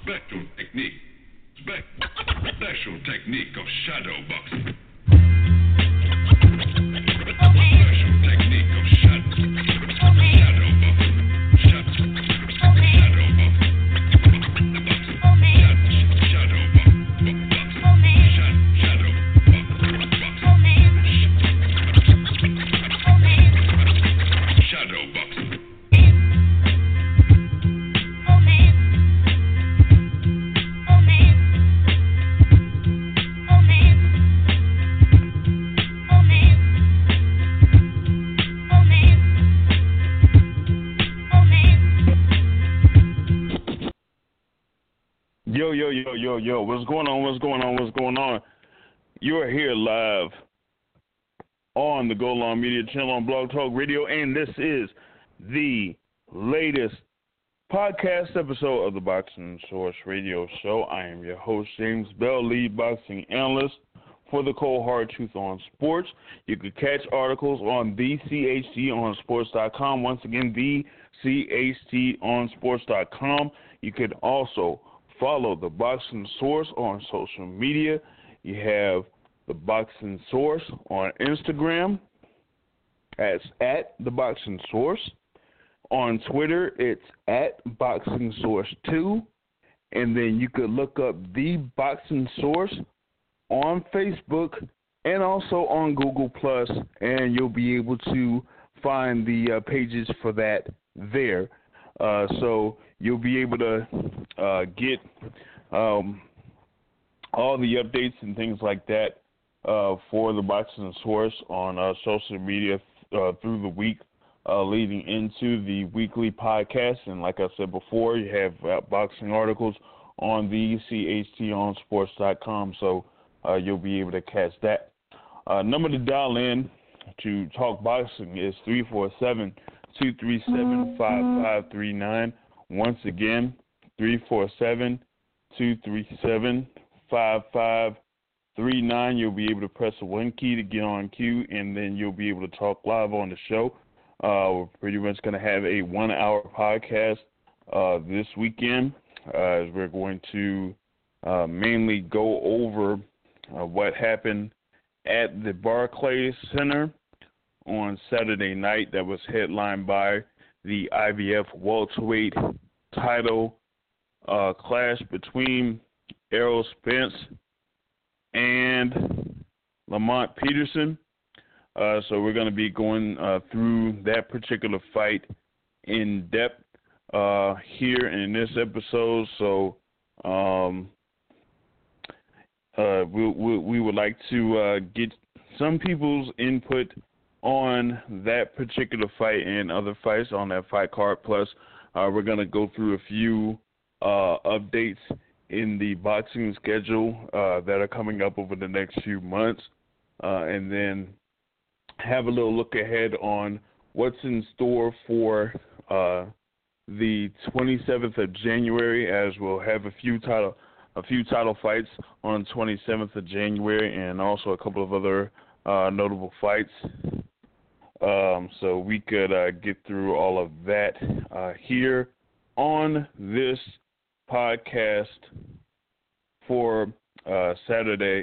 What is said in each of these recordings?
Special technique. Special technique of shadow boxing. Special technique of shadow boxing. Shadow Yo, what's going on? You are here live on the Go Long Media channel on Blog Talk Radio, and this is the latest podcast episode of the Boxing Source Radio Show. I am your host, James Bell, lead boxing analyst for the Cold Hard Truth on Sports. You can catch articles on thechtonsports.com. Once again, thechtonsports.com. You can also follow the Boxing Source on social media. You have the Boxing Source on Instagram. That's at the Boxing Source. On Twitter, it's at Boxing Source 2. And then you could look up the Boxing Source on Facebook and also on Google+, and you'll be able to find the pages for that there. So you'll be able to get all the updates and things like that for the Boxing Source on social media through the week leading into the weekly podcast. And like I said before, you have boxing articles on the CHTOnsports.com, so you'll be able to catch that. Number to dial in to talk boxing is 347-237-5539. Once again, 347-237-5539. You'll be able to press the 1 key to get on queue, and then you'll be able to talk live on the show. We're pretty much going to have a 1-hour podcast this weekend, as we're going to mainly go over what happened at the Barclays Center on Saturday night. That was headlined by the IBF welterweight title clash between Errol Spence and Lamont Peterson. So we're going to be going through that particular fight in depth here in this episode. So we would like to get some people's input on that particular fight and other fights on that fight card. Plus, we're going to go through a few updates in the boxing schedule that are coming up over the next few months, and then have a little look ahead on what's in store for the 27th of January, as we'll have a few title fights on 27th of January, and also a couple of other notable fights. So we could get through all of that here on this podcast for Sunday,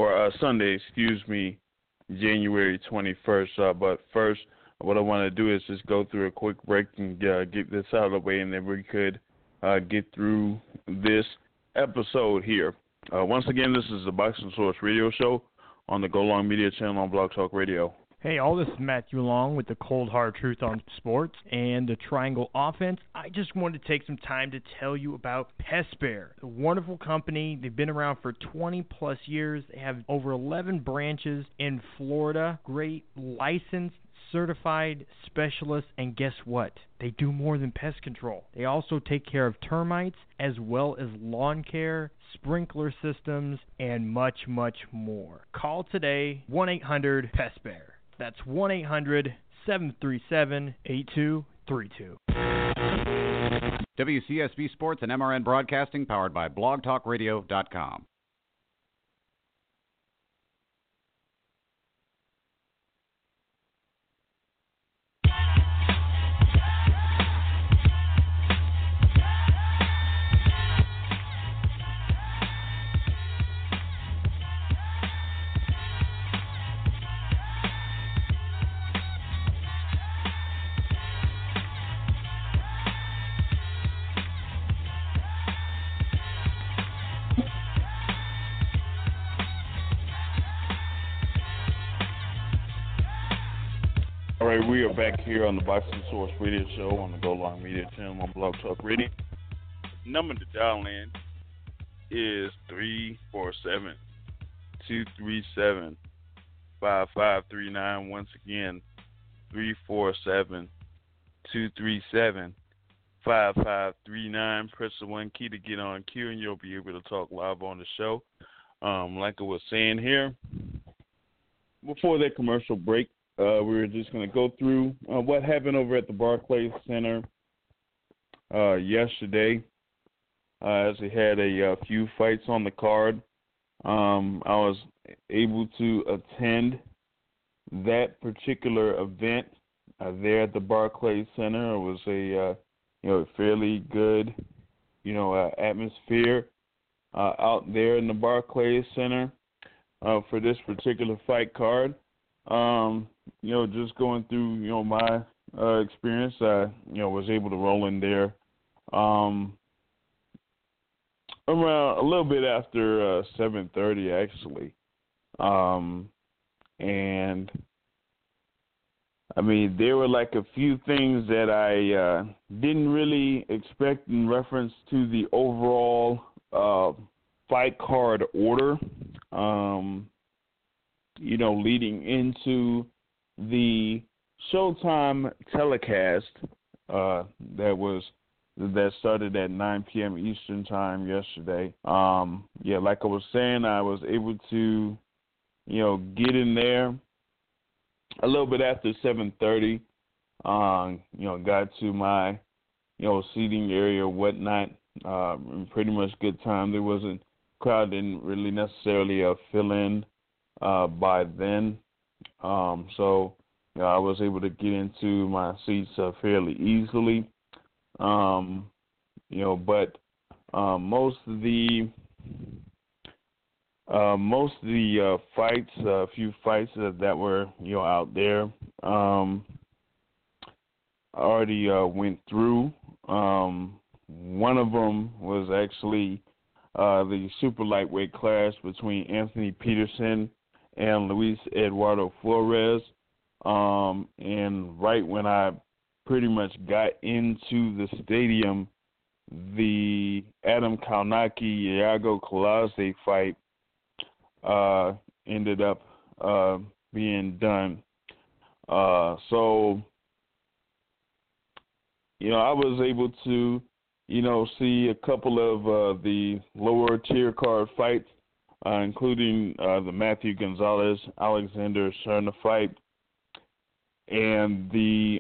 January 21st. But first, what I want to do is just go through a quick break and get this out of the way, and then we could get through this episode here. Once again, this is the Boxing Source Radio Show on the Go Long Media channel on Blog Talk Radio. Hey, all this is Matthew Long with the Cold Hard Truth on Sports and the Triangle Offense. I just wanted to take some time to tell you about PestBear, a wonderful company. They've been around for 20-plus years. They have over 11 branches in Florida. Great licensed, certified specialists, and guess what? They do more than pest control. They also take care of termites as well as lawn care, sprinkler systems, and much, much more. Call today, 1-800-PestBear. That's 1-800-737-8232. WCSB Sports and MRN Broadcasting, powered by blogtalkradio.com. right, we are back here on the Boxing Source Radio Show on the Go Long Media channel on Blog Talk Radio. Number to dial in is 347-237-5539. Once again, 347-237-5539. Press the 1 key to get on queue, and you'll be able to talk live on the show. Like I was saying here, before that commercial break, we were just going to go through what happened over at the Barclays Center yesterday, as they had a few fights on the card. I was able to attend that particular event there at the Barclays Center. It was a fairly good atmosphere out there in the Barclays Center for this particular fight card. Just going through my experience, I was able to roll in there around a little bit after 7:30 actually, and I mean there were like a few things that I didn't really expect in reference to the overall fight card order. Leading into the Showtime telecast that started at 9 p.m. Eastern time yesterday. Like I was saying, I was able to, get in there a little bit after 7:30. Got to my, seating area, whatnot. Pretty much good time. There wasn't crowd didn't really necessarily fill in by then. So I was able to get into my seats fairly easily. But most of the fights, a few fights that were out there, already went through. One of them was actually the super lightweight clash between Anthony Peterson and Luis Eduardo Flores. And right when I pretty much got into the stadium, the Adam Kownacki-Yago Kulazdé fight ended up being done. So, I was able to, see a couple of the lower tier card fights, including the Matthew Gonzalez-Alexander Serna fight, and the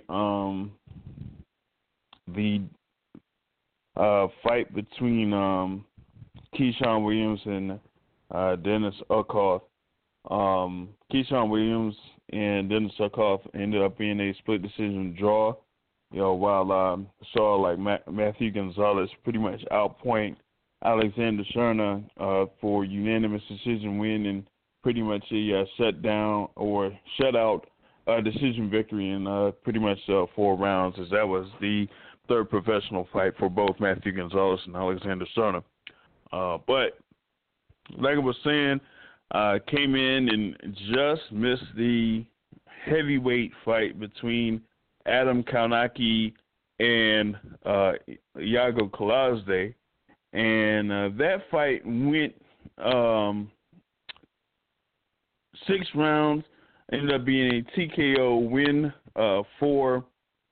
fight between Keyshawn Williams and Dennis Ukhoff. Keyshawn Williams and Dennis Ukhoff ended up being a split decision draw. While saw like Matthew Gonzalez pretty much outpoint Alexander Serna for unanimous decision win and pretty much a shutout decision victory in pretty much 4 rounds, as that was the third professional fight for both Matthew Gonzalez and Alexander Serna. But like I was saying, came in and just missed the heavyweight fight between Adam Kownacki and Yago Kulazdé, and that fight went 6 rounds. Ended up being a TKO win for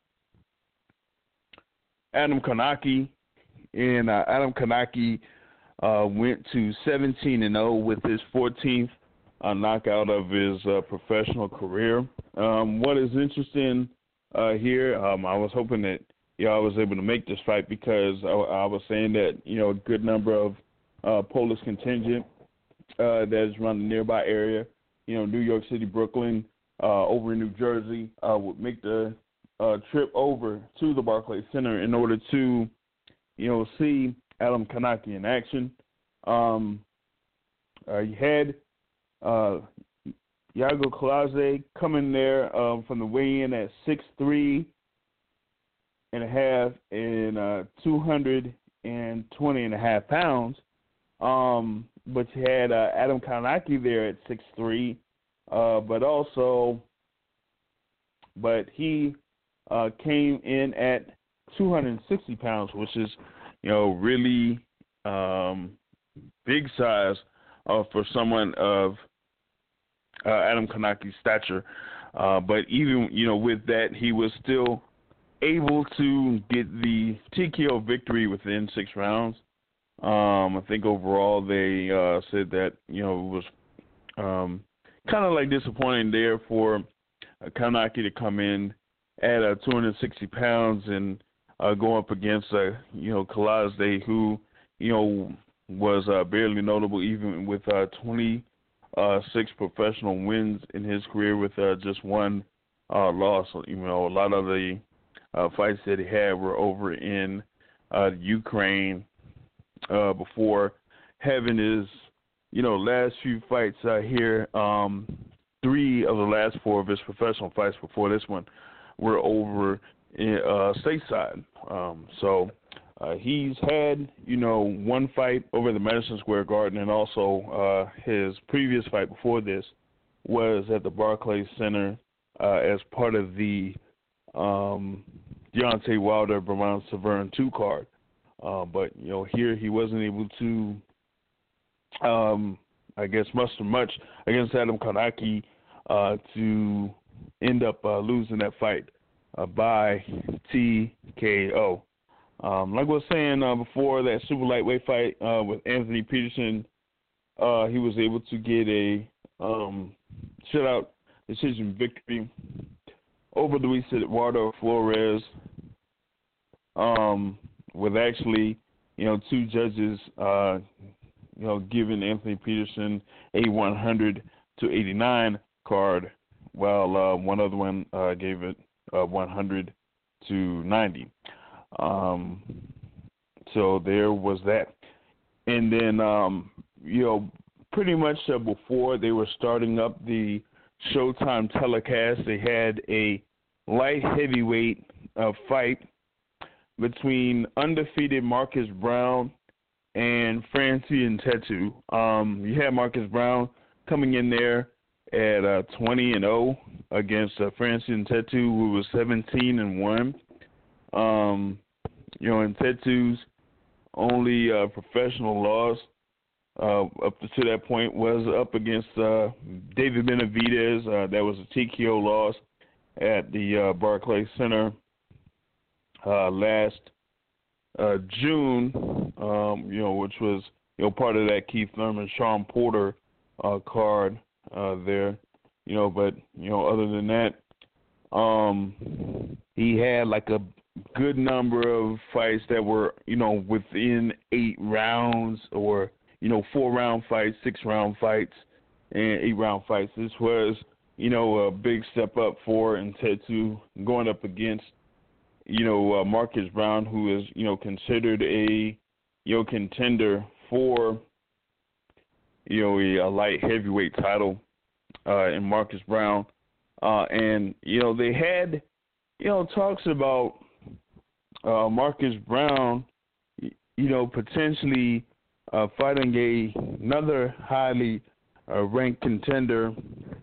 Adam Kownacki, and Adam Kownacki went to 17-0 with his 14th knockout of his professional career. What is interesting here, I was hoping that I was able to make this fight because I was saying that a good number of Polish contingent that is around the nearby area, New York City, Brooklyn, over in New Jersey, would make the trip over to the Barclays Center in order to, see Adam Kownacki in action. You had Yago Kulazdé coming there from the weigh-in at 6'3" and a half and 220 and a half pounds. But you had Adam Kownacki there at 6'3", but also but he came in at 260 pounds, which is, really big size for someone of Adam Konaki's stature. But even, with that, he was still able to get the TKO victory within 6 rounds. I think overall they said that, it was kind of like disappointing there for Konaki to come in at 260 pounds and go up against, Kalazde, who, was barely notable even with 26 professional wins in his career with just one loss. A lot of the fights that he had were over in Ukraine before having his, last few fights here. 3 of the last 4 of his professional fights before this one were over in stateside. So he's had, one fight over the Madison Square Garden, and also his previous fight before this was at the Barclays Center as part of the Deontay Wilder, Bermane Stiverne 2 card. But, here he wasn't able to, muster much against Adam Konaki to end up losing that fight by TKO. Like I was saying before, that super lightweight fight with Anthony Peterson, he was able to get a shutout decision victory over Luis Eduardo Flores, with actually, 2 judges, giving Anthony Peterson a 100-89 card, while one other one gave it 100-90. So there was that. And then, pretty much before they were starting up the Showtime telecast, they had a light heavyweight fight between undefeated Marcus Brown and Francie Ngannou. You had Marcus Brown coming in there at 20-0 against Francie Ngannou, who was 17-1. Ntatu's only professional loss up to that point was up against David Benavidez. That was a TKO loss at the Barclays Center last June, which was, part of that Keith Thurman, Sean Porter card there. But, other than that, he had like a good number of fights that were, within 8 rounds or, 4-round fights, 6-round fights, and 8-round fights. This was, a big step up for Ngannou going up against, Marcus Brown, who is, considered a, contender for, a light heavyweight title in Marcus Brown. And, they had, talks about Marcus Brown, potentially fighting another highly ranked contender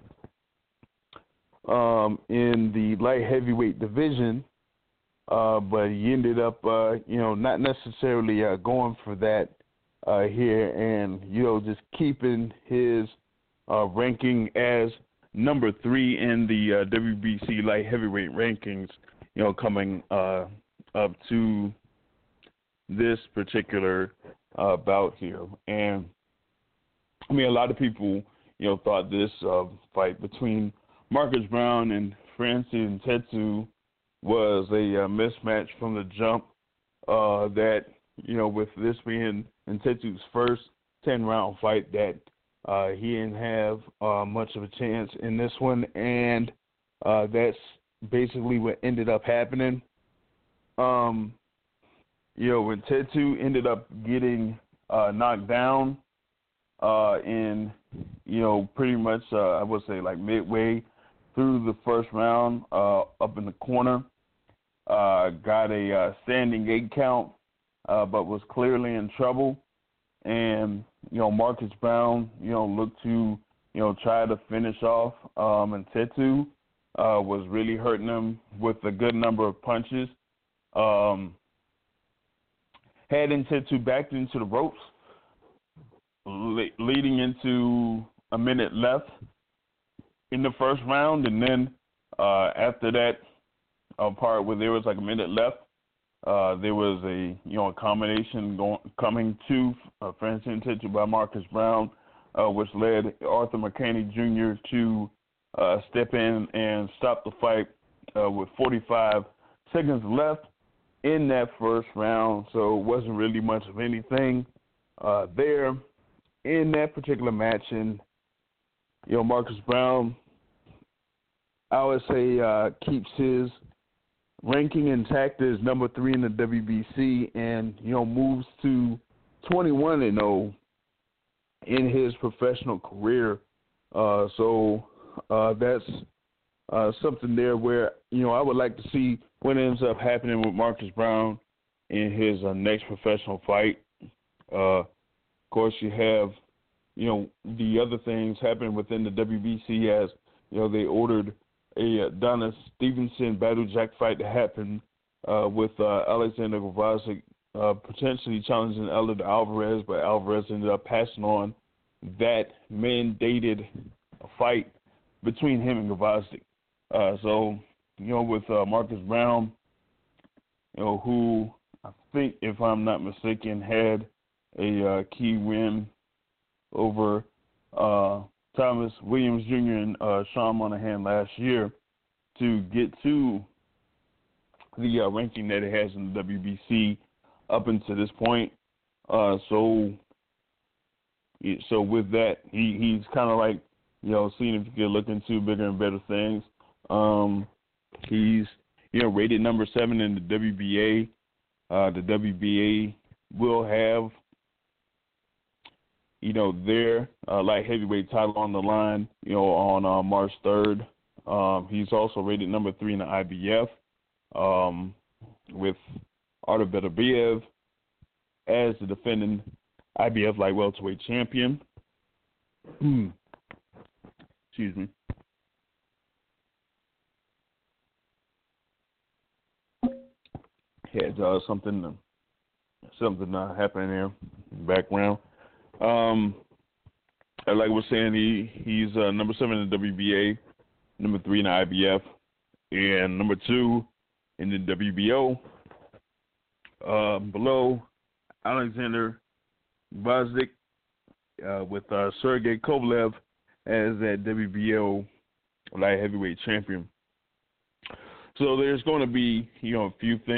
in the light heavyweight division, but he ended up, not necessarily going for that here, and just keeping his ranking as number 3 in the WBC light heavyweight rankings, coming up to this particular bout here. And I mean, a lot of people, thought this fight between Marcus Brown and Francie Ngannou was a mismatch from the jump. That, with this being Ntatu's first 10-round fight, that he didn't have much of a chance in this one, and that's basically what ended up happening. When Ngannou ended up getting knocked down in, pretty much, I would say like midway through the first round, up in the corner, got a standing 8 count, but was clearly in trouble. And, Marcus Brown, looked to, try to finish off Ngannou, was really hurting him with a good number of punches. Had Ntentu backed into the ropes, leading into a minute left in the first round, and then after that part where there was like a minute left, there was a a combination coming to Francis Ntentu by Marcus Brown, which led Arthur McCaney Jr. to step in and stop the fight with 45 seconds left in that first round. So it wasn't really much of anything there in that particular match. And Marcus Brown, I would say, keeps his ranking intact as number 3 in the WBC, and moves to 21-0 in his professional career. So that's something there where I would like to see what ends up happening with Marcus Brown in his next professional fight. Of course, you have the other things happening within the WBC, as they ordered a Adonis Stevenson Battle Jack fight to happen with Alexander Gvozdyk potentially challenging Eleider Alvarez, but Alvarez ended up passing on that mandated fight between him and Gvozdyk. So with Marcus Brown, who I think, if I'm not mistaken, had a key win over Thomas Williams Jr. and Sean Monahan last year to get to the ranking that it has in the WBC up until this point. So with that, he's kind of like, seeing if he could look into bigger and better things. He's, rated number 7 in the WBA. The WBA will have, their light heavyweight title on the line, on March 3rd. He's also rated number 3 in the IBF, with Artur Beterbiev as the defending IBF light welterweight champion. Excuse me. Had something happening there in the background. Like I was saying, he's number 7 in the WBA, number 3 in the IBF, and number 2 in the WBO. Below Alexander Gvozdyk, with Sergey Kovalev as that WBO light heavyweight champion. So there's going to be, a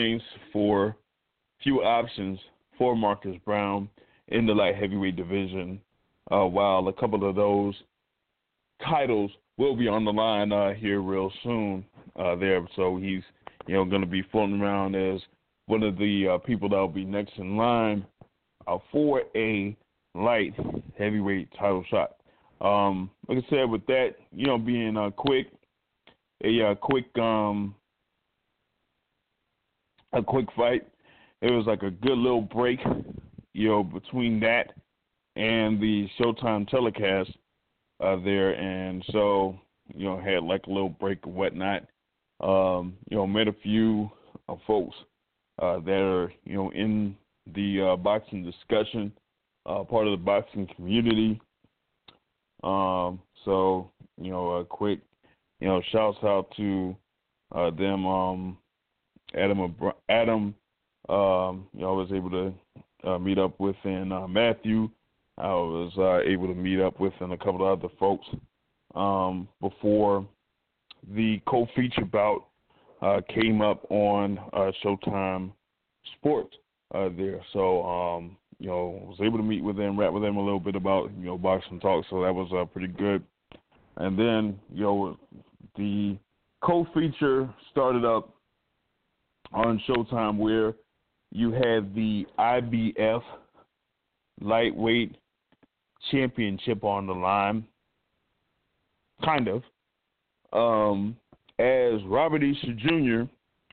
few options for Marcus Brown in the light heavyweight division, while a couple of those titles will be on the line here real soon there. So he's, going to be floating around as one of the people that will be next in line for a light heavyweight title shot. Like I said, with that, being a quick fight. It was like a good little break, between that and the Showtime telecast there, and so had like a little break or whatnot. Met a few folks that are in the boxing discussion, part of the boxing community. So a quick shouts out to them. Adam, I was able to meet up with, and Matthew, I was able to meet up with, and a couple of other folks before the co-feature bout came up on Showtime Sports there. So, was able to meet with them, rap with them a little bit about, boxing talk, so that was pretty good. And then, the co-feature started up on Showtime where you had the IBF lightweight championship on the line, kind of, as Robert Easter Jr.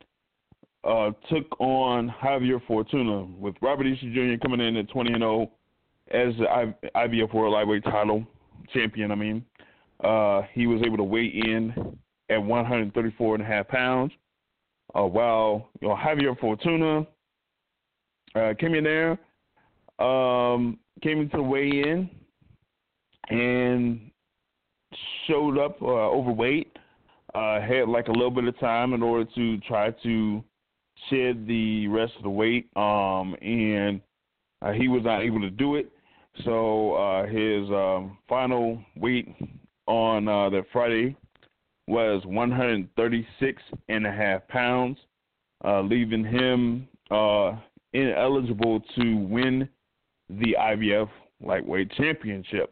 Took on Javier Fortuna, with Robert Easter Jr. coming in at 20-0 as the IBF World Lightweight title champion. He was able to weigh in at 134.5 pounds. While Javier Fortuna came in there, came into the weigh-in and showed up overweight. Had like a little bit of time in order to try to shed the rest of the weight, and he was not able to do it. So his final weight on that Friday was 136.5 pounds, leaving him ineligible to win the IBF lightweight championship.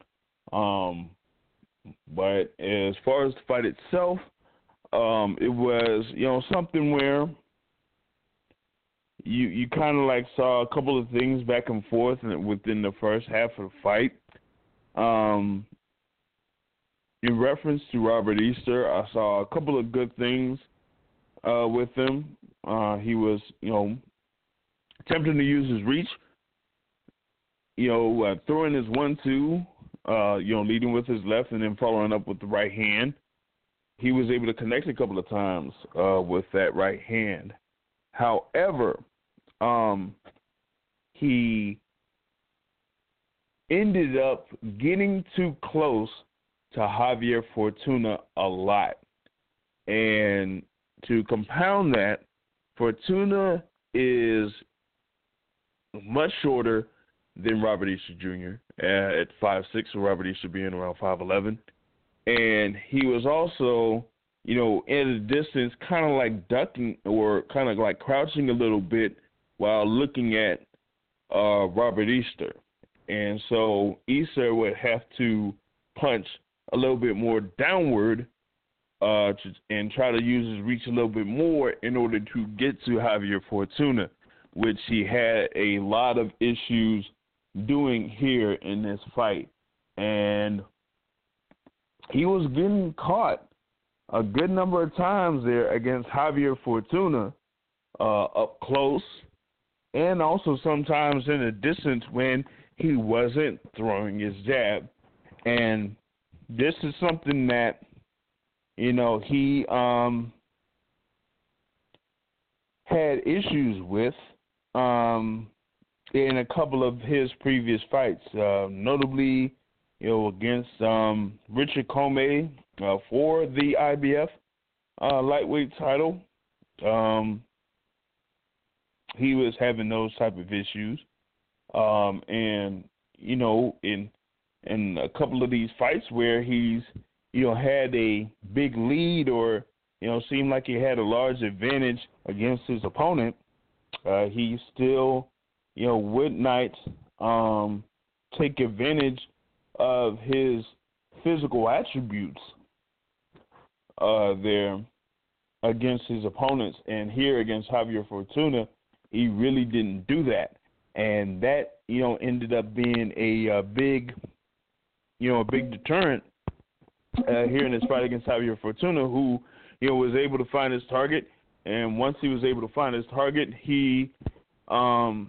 But as far as the fight itself, it was, something where you kind of like saw a couple of things back and forth within the first half of the fight. In reference to Robert Easter, I saw a couple of good things with him. He was, attempting to use his reach, throwing his 1-2, leading with his left and then following up with the right hand. He was able to connect a couple of times with that right hand. However, he ended up getting too close to Javier Fortuna a lot. And to compound that, Fortuna is much shorter than Robert Easter Jr. At 5'6", with Robert Easter being around 5'11". And he was also, at a distance, kind of like ducking or kind of like crouching a little bit while looking at Robert Easter. And so Easter would have to punch a little bit more downward and try to use his reach a little bit more in order to get to Javier Fortuna, which he had a lot of issues doing here in this fight. And he was getting caught a good number of times there against Javier Fortuna up close, and also sometimes in the distance when he wasn't throwing his jab. And this is something that, he had issues with in a couple of his previous fights, notably, against Richard Commey for the IBF lightweight title. He was having those type of issues, and in a couple of these fights where he's had a big lead or seemed like he had a large advantage against his opponent, he still would not take advantage of his physical attributes there against his opponents. And here against Javier Fortuna, he really didn't do that. And that, ended up being a big deterrent here in this fight against Javier Fortuna, who, was able to find his target. And once he was able to find his target, he was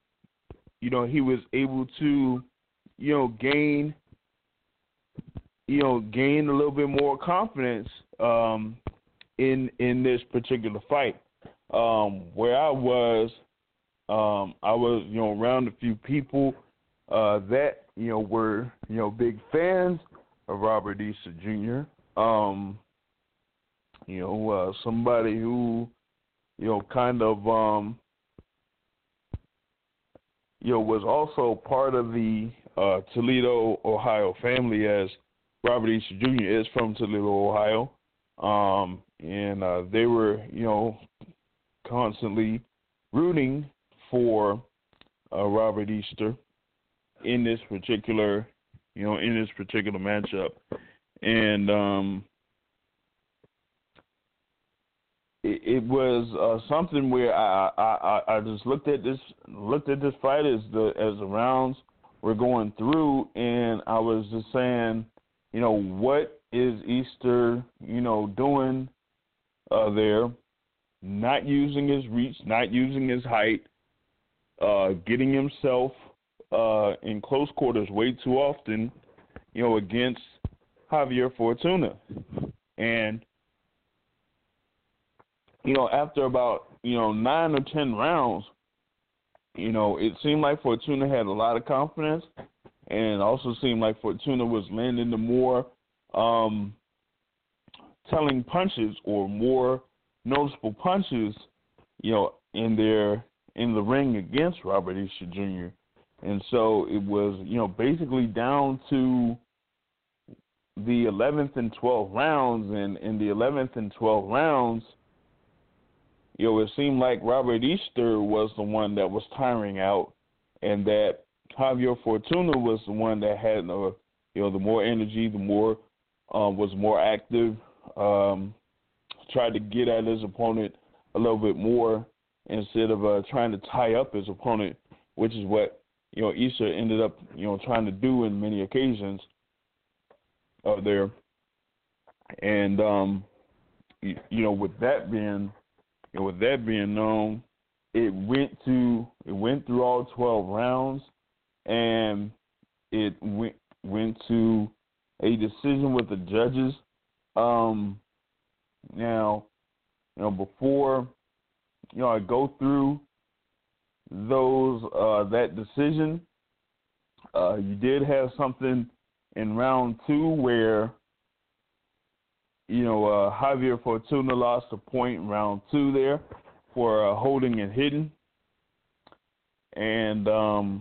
able to, gain a little bit more confidence in this particular fight. Where I was around a few people that were big fans of Robert Easter Jr. Somebody who kind of was also part of the Toledo, Ohio family, as Robert Easter Jr. is from Toledo, Ohio. And they were, constantly rooting for Robert Easter in this particular, matchup. And it was something where I just looked at this fight as the rounds were going through, and I was just saying, what is Easter, doing there? Not using his reach, not using his height, getting himself in close quarters way too often, against Javier Fortuna. And after about 9 or 10 rounds, it seemed like Fortuna had a lot of confidence, and it also seemed like Fortuna was landing the more telling punches or more noticeable punches, in the ring against Robert Easter Jr. And so it was, basically down to the 11th and 12th rounds, and in the 11th and 12th rounds, it seemed like Robert Easter was the one that was tiring out, and that Javier Fortuna was the one that had the more energy, the more was more active, tried to get at his opponent a little bit more instead of trying to tie up his opponent, which is what Easter ended up trying to do in many occasions there. And with that being known, it went through all 12 rounds, and it went to a decision with the judges. Now, before I go through those that decision, you did have something in round 2 where Javier Fortuna lost a point in round 2 there for holding and hitting, and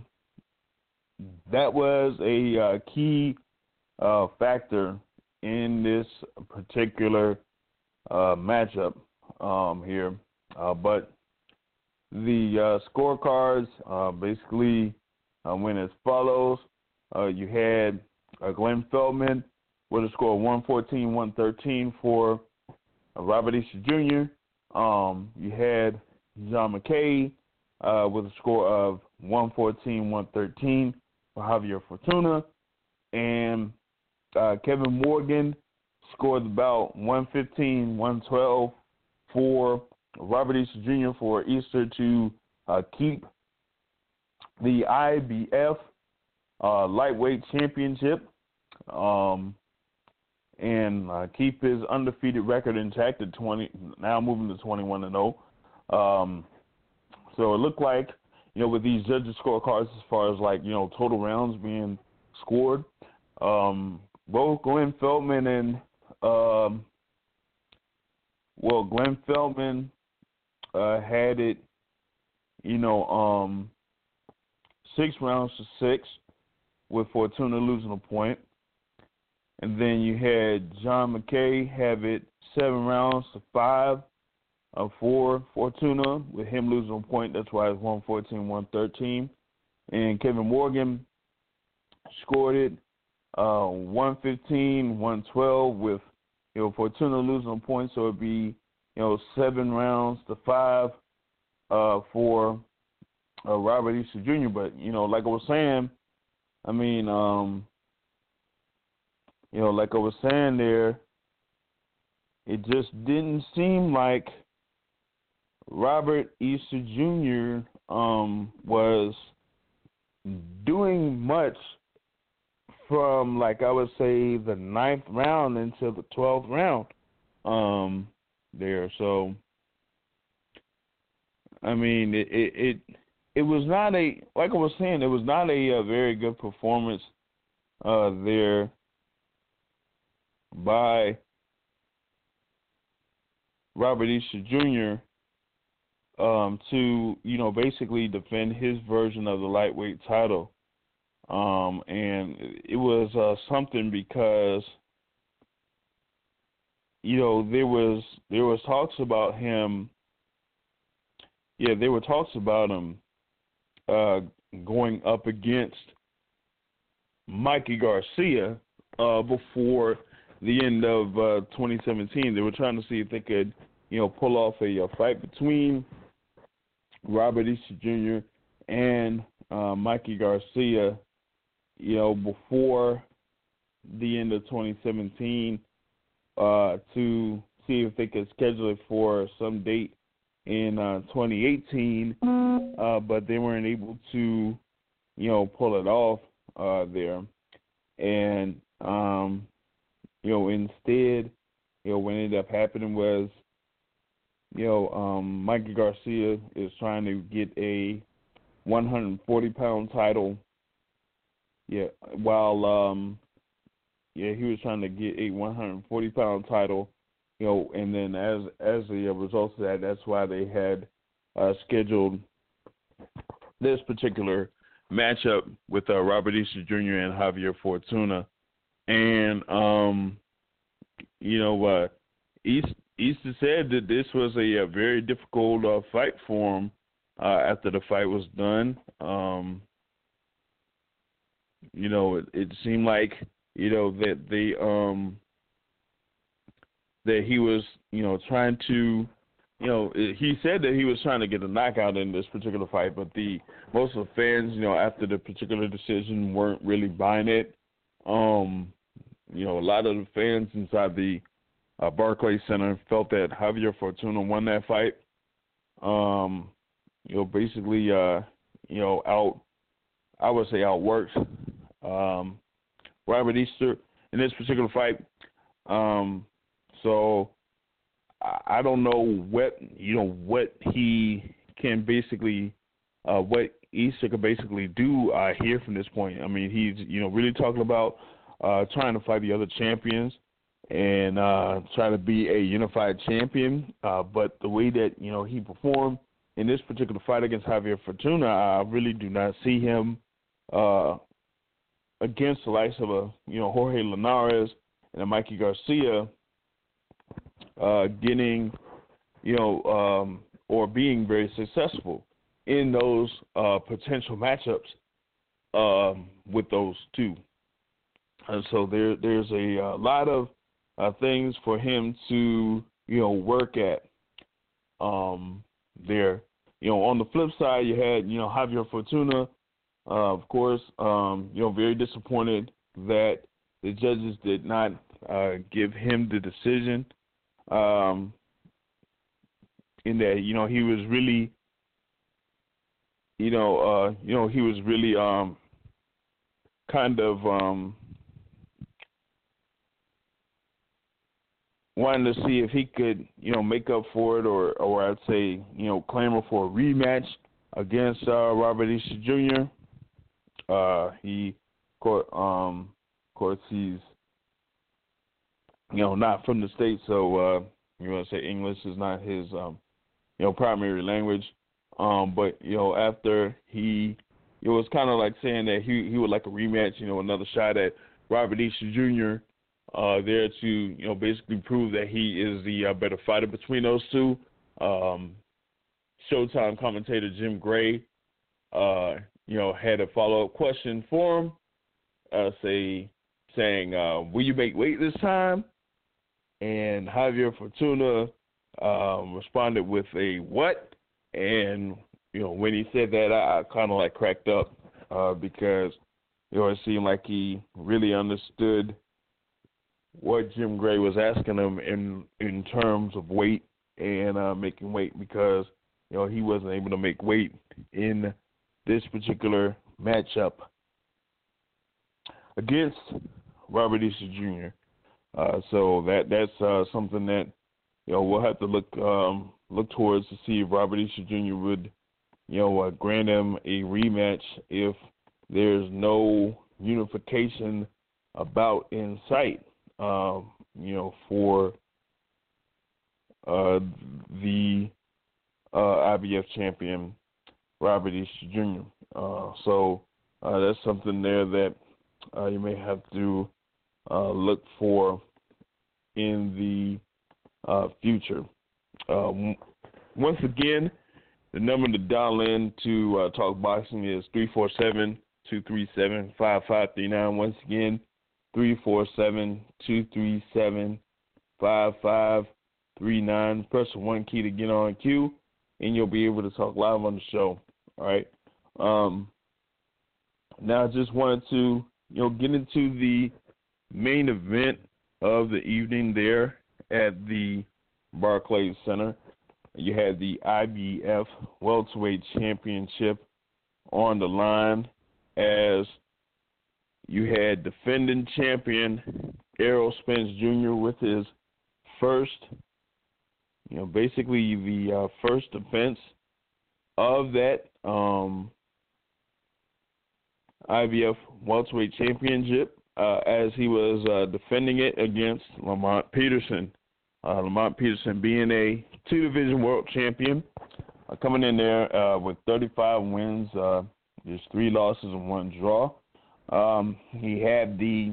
that was a key factor in this particular matchup here. But the scorecards basically went as follows. You had Glenn Feldman with a score of 114-113 for Robert Easter Jr. You had John McKay with a score of 114-113 for Javier Fortuna. And Kevin Morgan scored about 115-112 for Robert Easter Jr. for Easter to keep the IBF lightweight championship and keep his undefeated record intact at 20, now moving to 21-0. So it looked like, with these judges' scorecards as far as total rounds being scored, both Glenn Feldman and Glenn Feldman had it, 6 rounds to 6, with Fortuna losing a point. And then you had John McKay have it 7 rounds to 5 for Fortuna, with him losing a point. That's why it's 114-113. And Kevin Morgan scored it 115-112, with Fortuna losing a point. So it'd be 7 rounds to 5 for Robert Easter Jr. But like I was saying, like I was saying there, it just didn't seem like Robert Easter Jr. Was doing much from, I would say, the 9th round until the 12th round there. So, it was not like I was saying, it was not a very good performance there by Robert Easter Jr. To basically defend his version of the lightweight title, and it was something because there was talks about him. Yeah, there were talks about him going up against Mikey Garcia before the end of 2017. They were trying to see if they could, pull off a fight between Robert Easter Jr. and Mikey Garcia, before the end of 2017 to see if they could schedule it for some date in 2018, but they weren't able to, pull it off there. And, instead, what ended up happening was Mikey Garcia is trying to get a 140-pound title. Yeah, while he was trying to get a 140-pound title, and then as a result of that, that's why they had scheduled this particular matchup with Robert Easter Jr. and Javier Fortuna. And Easter said that this was a very difficult fight for him after the fight was done. It seemed like that they that he was trying to he said that he was trying to get a knockout in this particular fight, but most of the fans after the particular decision weren't really buying it. A lot of the fans inside the Barclays Center felt that Javier Fortuna won that fight. Basically outworked Robert Easter in this particular fight. So I don't know what he can basically what Easter could basically do here from this point. I mean, he's really talking about trying to fight the other champions and trying to be a unified champion. But the way that he performed in this particular fight against Javier Fortuna, I really do not see him against the likes of Jorge Linares and a Mikey Garcia getting or being very successful in those potential matchups with those two. And so there's a lot of things for him to work at there. On the flip side, you had Javier Fortuna, of course, very disappointed that the judges did not give him the decision. In that he was really he was really kind of wanting to see if he could make up for it, or I'd say clamor for a rematch against Robert Easter Jr. Of course he's not from the States, so you want to say English is not his primary language. But after it was kind of like saying that he would like a rematch, another shot at Robert Easter Jr. There to basically prove that he is the better fighter between those two. Showtime commentator Jim Gray had a follow-up question for him, saying, will you make weight this time? And Javier Fortuna responded with a what? And, when he said that, I kind of like cracked up because, it seemed like he really understood what Jim Gray was asking him in terms of weight and making weight, because, he wasn't able to make weight in this particular matchup against Robert Easter Jr. So that's something that we'll have to look towards to see if Robert Easter Jr. would grant him a rematch if there's no unification about in sight. For the IBF champion Robert Easter Jr. So that's something there that you may have to look for in the future. Once again, the number to dial in to talk boxing is 347-237-5539. Once again, 347-237-5539. Press the 1 key to get on queue, and you'll be able to talk live on the show. All right. Now I just wanted to get into the main event of the evening there at the Barclays Center. You had the IBF Welterweight Championship on the line as you had defending champion Errol Spence Jr. with his first basically the first defense of that IBF welterweight championship as he was defending it against Lamont Peterson. Lamont Peterson being a two-division world champion, coming in there with 35 wins, just 3 losses and 1 draw. He had the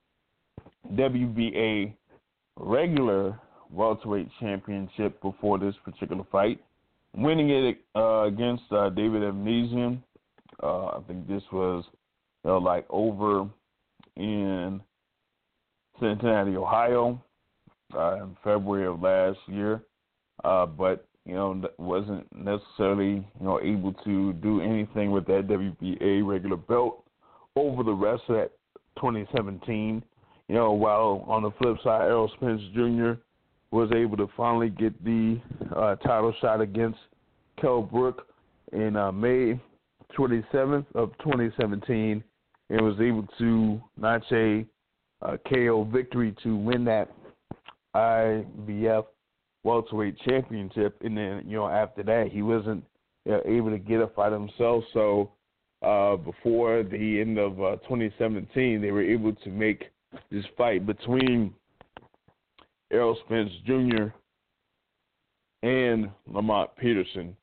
WBA regular welterweight championship before this particular fight, winning it against David Evnesian. I think this was over in Cincinnati, Ohio, in February of last year, but wasn't necessarily able to do anything with that WBA regular belt over the rest of that 2017. While on the flip side, Errol Spence Jr. was able to finally get the title shot against Kell Brook in May 27th of 2017, and was able to notch a KO victory to win that IBF welterweight championship. And then, after that, he wasn't able to get a fight himself. So before the end of 2017, they were able to make this fight between Errol Spence Jr. and Lamont Peterson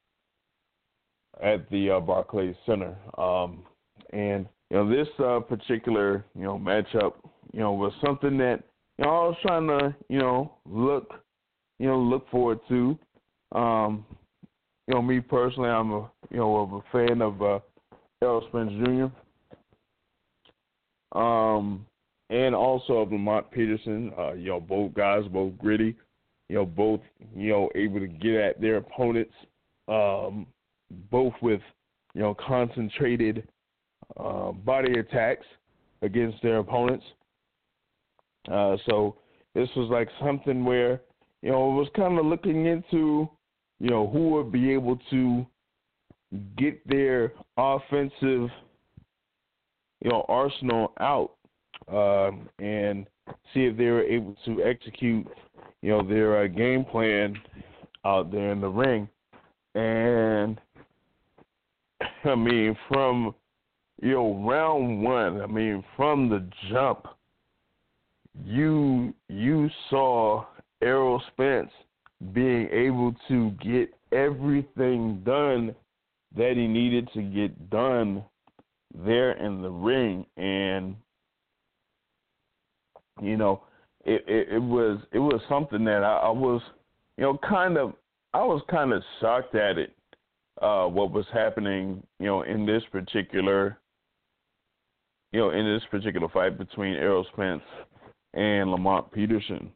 at the Barclays Center. And this particular matchup was something that I was trying to look forward to. Me personally, I'm a fan of Errol Spence Jr. And also of Lamont Peterson. Both guys, both gritty. Both able to get at their opponents. Both with concentrated body attacks against their opponents. So this was like something where it was kind of looking into who would be able to get their offensive arsenal out and see if they were able to execute their game plan out there in the ring. And I mean, from round one, I mean, from the jump, you saw Errol Spence being able to get everything done that he needed to get done there in the ring. And it was something that I was kind of shocked at it, what was happening in this particular fight between Errol Spence and Lamont Peterson.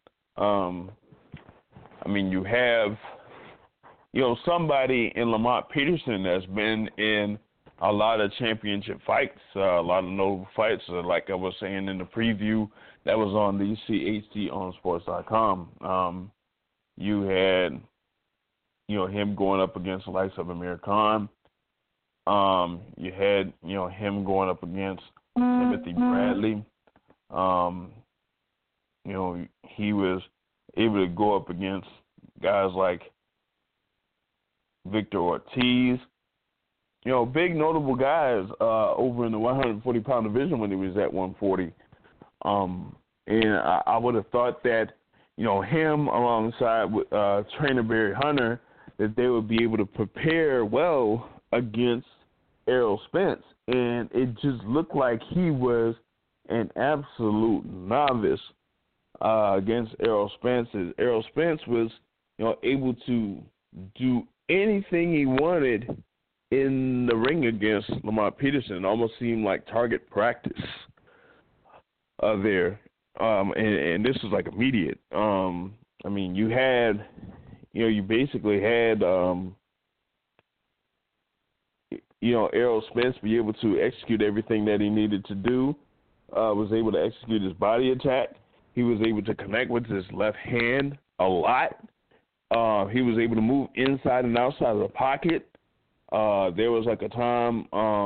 I mean, you have somebody in Lamont Peterson that's been in a lot of championship fights, a lot of notable fights, like I was saying in the preview that was on the CHDOnsports.com. You had him going up against the likes of Amir Khan. You had him going up against Timothy Bradley. He was able to go up against guys like Victor Ortiz. Big notable guys over in the 140-pound division when he was at 140. And I would have thought that, him alongside with trainer Barry Hunter, that they would be able to prepare well against Errol Spence. And it just looked like he was an absolute novice against Errol Spence. Errol Spence was, able to do anything he wanted in the ring against Lamont Peterson. It almost seemed like target practice there. And this was like immediate. I mean, you had, you basically had, Errol Spence be able to execute everything that he needed to do, was able to execute his body attack. He was able to connect with his left hand a lot. He was able to move inside and outside of the pocket. There was like a time,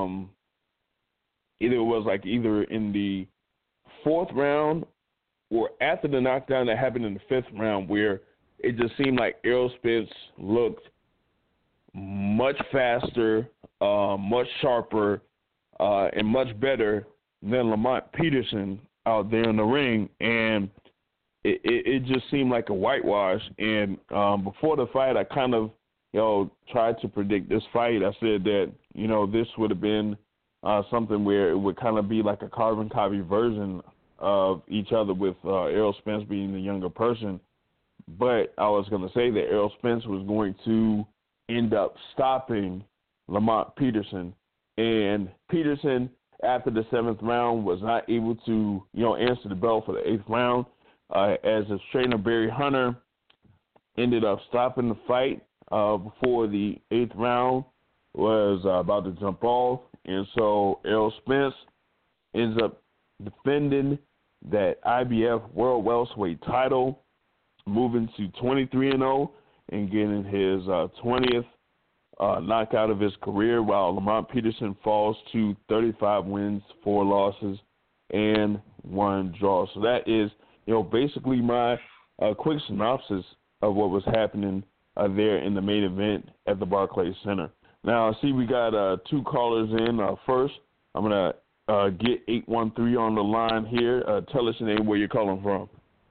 either in the fourth round or after the knockdown that happened in the fifth round, where it just seemed like Errol Spence looked much faster, much sharper, and much better than Lamont Peterson out there in the ring, and it just seemed like a whitewash. And before the fight, I kind of tried to predict this fight. I said that this would have been something where it would kind of be like a carbon copy version of each other, with Errol Spence being the younger person. But I was going to say that Errol Spence was going to end up stopping Lamont Peterson. And Peterson, after the 7th round, was not able to, answer the bell for the 8th round, as his trainer, Barry Hunter, ended up stopping the fight before the 8th round was about to jump off. And so Errol Spence ends up defending that IBF World Welterweight title, moving to 23-0 and getting his 20th knockout of his career, while Lamont Peterson falls to 35 wins, 4 losses, and 1 draw. So that is, basically my quick synopsis of what was happening there in the main event at the Barclays Center. Now, I see we got 2 callers in. First, I'm going to get 813 on the line here. Tell us your name, where you're calling from.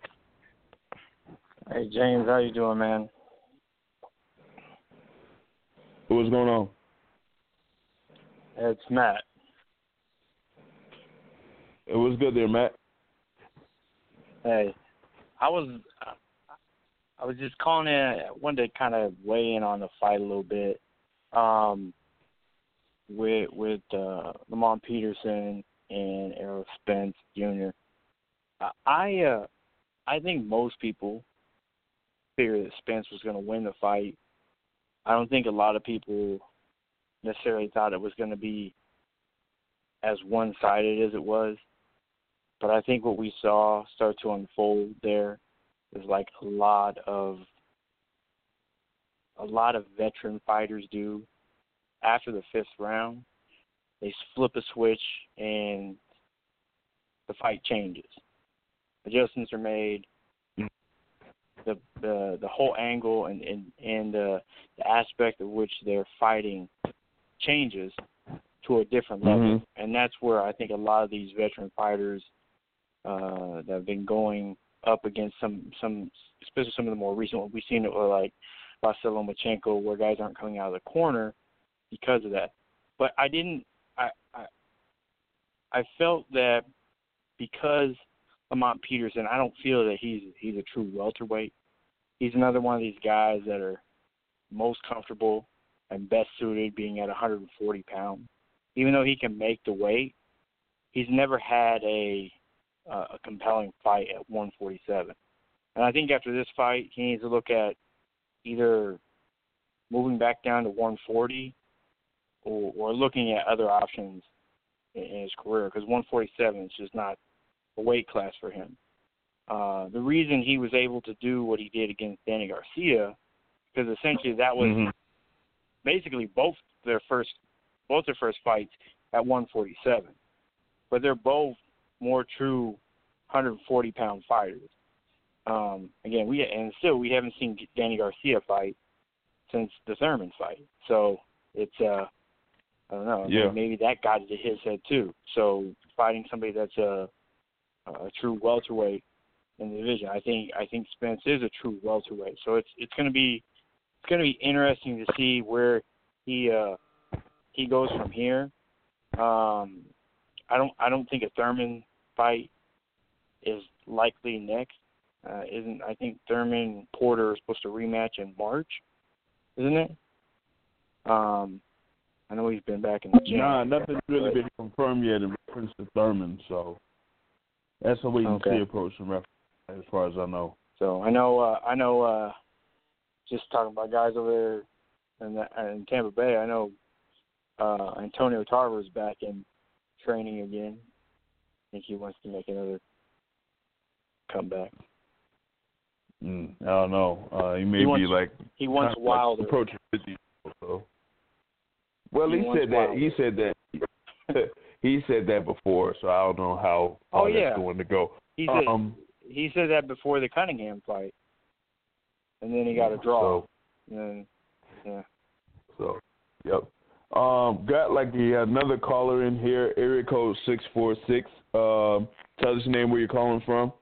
Hey, James, how you doing, man? What's going on? It's Matt. It was good there, Matt. Hey, I was just calling in. I wanted to kind of weigh in on the fight a little bit. With Lamont Peterson and Errol Spence Jr. I think most people figured that Spence was going to win the fight. I don't think a lot of people necessarily thought it was going to be as one-sided as it was. But I think what we saw start to unfold there is like a lot of veteran fighters do. After the 5th round, they flip a switch and the fight changes. Adjustments are made. The whole angle and the aspect of which they're fighting changes to a different level. And that's where I think a lot of these veteran fighters that have been going up against some especially some of the more recent ones, we've seen it with like Vasyl Lomachenko, where guys aren't coming out of the corner because of that. But I felt that because Lamont Peterson, I don't feel that he's a true welterweight. He's another one of these guys that are most comfortable and best suited being at 140 pounds. Even though he can make the weight, he's never had a compelling fight at 147. And I think after this fight, he needs to look at either moving back down to 140 or looking at other options in his career, because 147 is just not a weight class for him. The reason he was able to do what he did against Danny Garcia, because essentially that was basically both their first fights at 147, but they're both more true 140-pound fighters. Again, we haven't seen Danny Garcia fight since the Thurman fight, so it's I don't know. Yeah. Maybe that got into his head too. So fighting somebody that's a true welterweight in the division, I think Spence is a true welterweight. So it's going to be interesting to see where he goes from here. I don't think a Thurman fight is likely next. I think Thurman and Porter are supposed to rematch in March, isn't it? I know he's been back in the gym. Nah, nothing's really been confirmed yet in reference to Thurman, so that's a wait and see approach from reference, as far as I know. So I know. Just talking about guys over there in Tampa Bay, I know Antonio Tarver is back in training again. I think he wants to make another comeback. I don't know. He wants Wilder. Approaching 50. So. Well, he said that before, so I don't know how that's going to go. He said that before the Cunningham fight. and then he got a draw. So, and then, yeah. So, yep. Got like another caller in here, area code 646. Tell us your name, where you're calling from.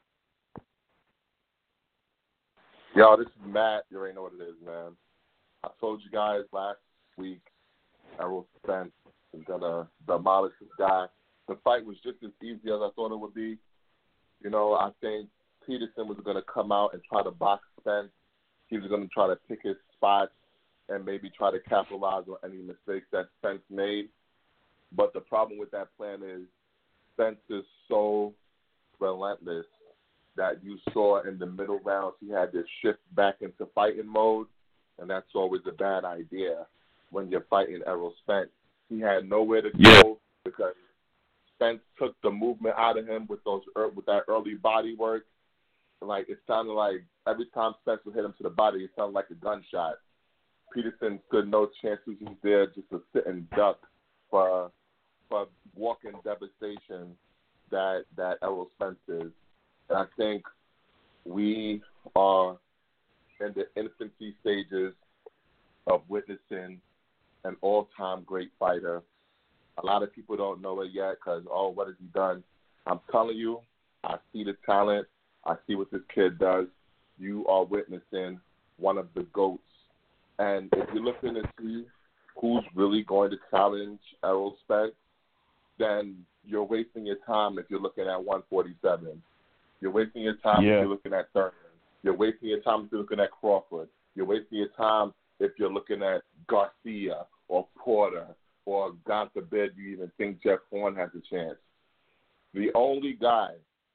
Yo, this is Matt. You already know what it is, man. I told you guys last week Errol Spence is going to demolish this guy. The fight was just as easy as I thought it would be. You know, I think Peterson was going to come out and try to box Spence. He was going to try to pick his spots and maybe try to capitalize on any mistakes that Spence made. But the problem with that plan is Spence is so relentless that you saw in the middle rounds he had to shift back into fighting mode, and that's always a bad idea when you're fighting Errol Spence. He had nowhere to go because Spence took the movement out of him with that early body work. Like, it sounded like every time Spence would hit him to the body, it sounded like a gunshot. Peterson stood no chance. He was there just to sit and duck for walking devastation that Errol Spence is. And I think we are in the infancy stages of witnessing an all-time great fighter. A lot of people don't know it yet because, what has he done? I'm telling you, I see the talent. I see what this kid does. You are witnessing one of the GOATs. And if you're looking to see who's really going to challenge Errol Spence, then you're wasting your time if you're looking at 147. You're wasting your time if you're looking at Thurman. You're wasting your time if you're looking at Crawford. You're wasting your time if you're looking at Garcia or Porter or, God forbid, you even think Jeff Horn has a chance. The only guy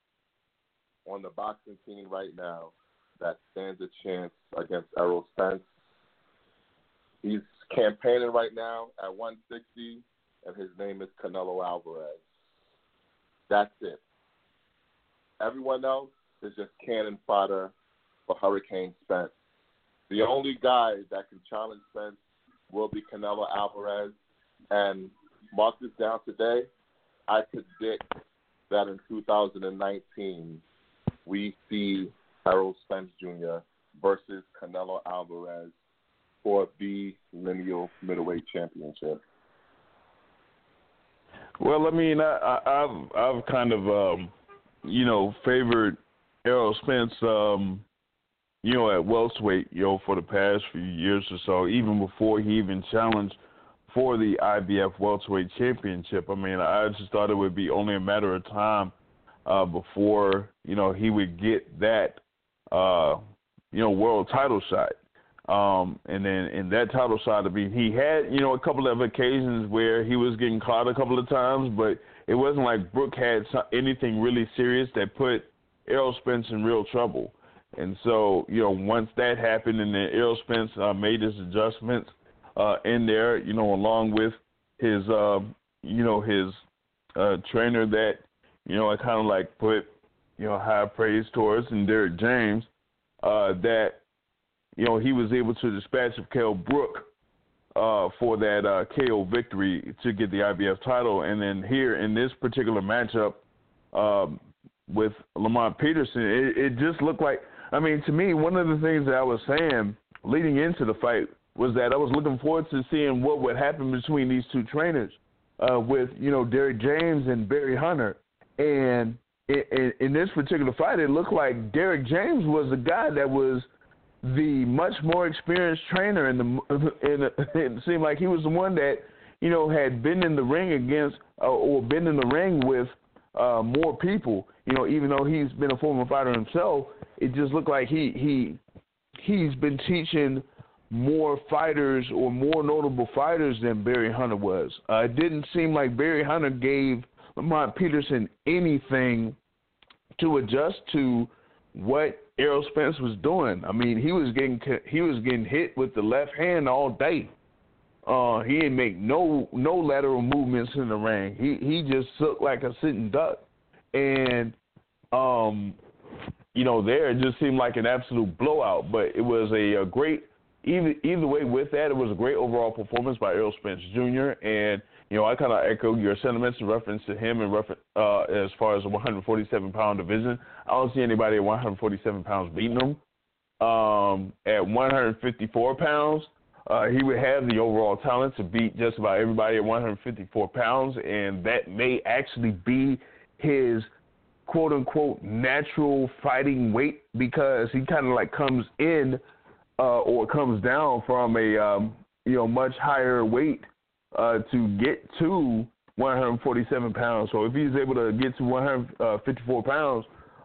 on the boxing scene right now that stands a chance against Errol Spence, he's campaigning right now at 160, and his name is Canelo Alvarez. That's it. Everyone else is just cannon fodder for Hurricane Spence. The only guy that can challenge Spence will be Canelo Alvarez. And mark this down today, I predict that in 2019 we see Errol Spence Jr. versus Canelo Alvarez for the lineal middleweight championship. Well, I mean, I've kind of favored Errol Spence, at welterweight, for the past few years or so, even before he even challenged for the IBF welterweight championship. I mean, I just thought it would be only a matter of time before, he would get that, world title shot. And then in that title shot, I mean, he had, a couple of occasions where he was getting caught a couple of times, but it wasn't like Brook had anything really serious that put Errol Spence in real trouble. And so, once that happened and then Errol Spence made his adjustments in there, along with his, his trainer that, I kind of like put, high praise towards, and Derek James, that, he was able to dispatch of Kell Brook for that KO victory to get the IBF title. And then here in this particular matchup with Lamont Peterson, it just looked like, I mean, to me, one of the things that I was saying leading into the fight was that I was looking forward to seeing what would happen between these two trainers with, Derek James and Barry Hunter. And in this particular fight, it looked like Derek James was the guy that was the much more experienced trainer, and it seemed like he was the one that, had been in the ring against or been in the ring with more people. Even though he's been a former fighter himself, it just looked like he's been teaching more fighters or more notable fighters than Barry Hunter was. It didn't seem like Barry Hunter gave Lamont Peterson anything to adjust to what Errol Spence was doing. I mean, he was getting hit with the left hand all day. He didn't make no lateral movements in the ring. He just looked like a sitting duck. And there it just seemed like an absolute blowout. But it was a great either way with that. It was a great overall performance by Errol Spence Jr. And I kind of echo your sentiments in reference to him and as far as the 147-pound division. I don't see anybody at 147 pounds beating him. at 154 pounds. He would have the overall talent to beat just about everybody at 154 pounds, and that may actually be his quote-unquote natural fighting weight, because he kind of like comes in or comes down from a much higher weight to get to 147 pounds. So if he's able to get to 154 pounds,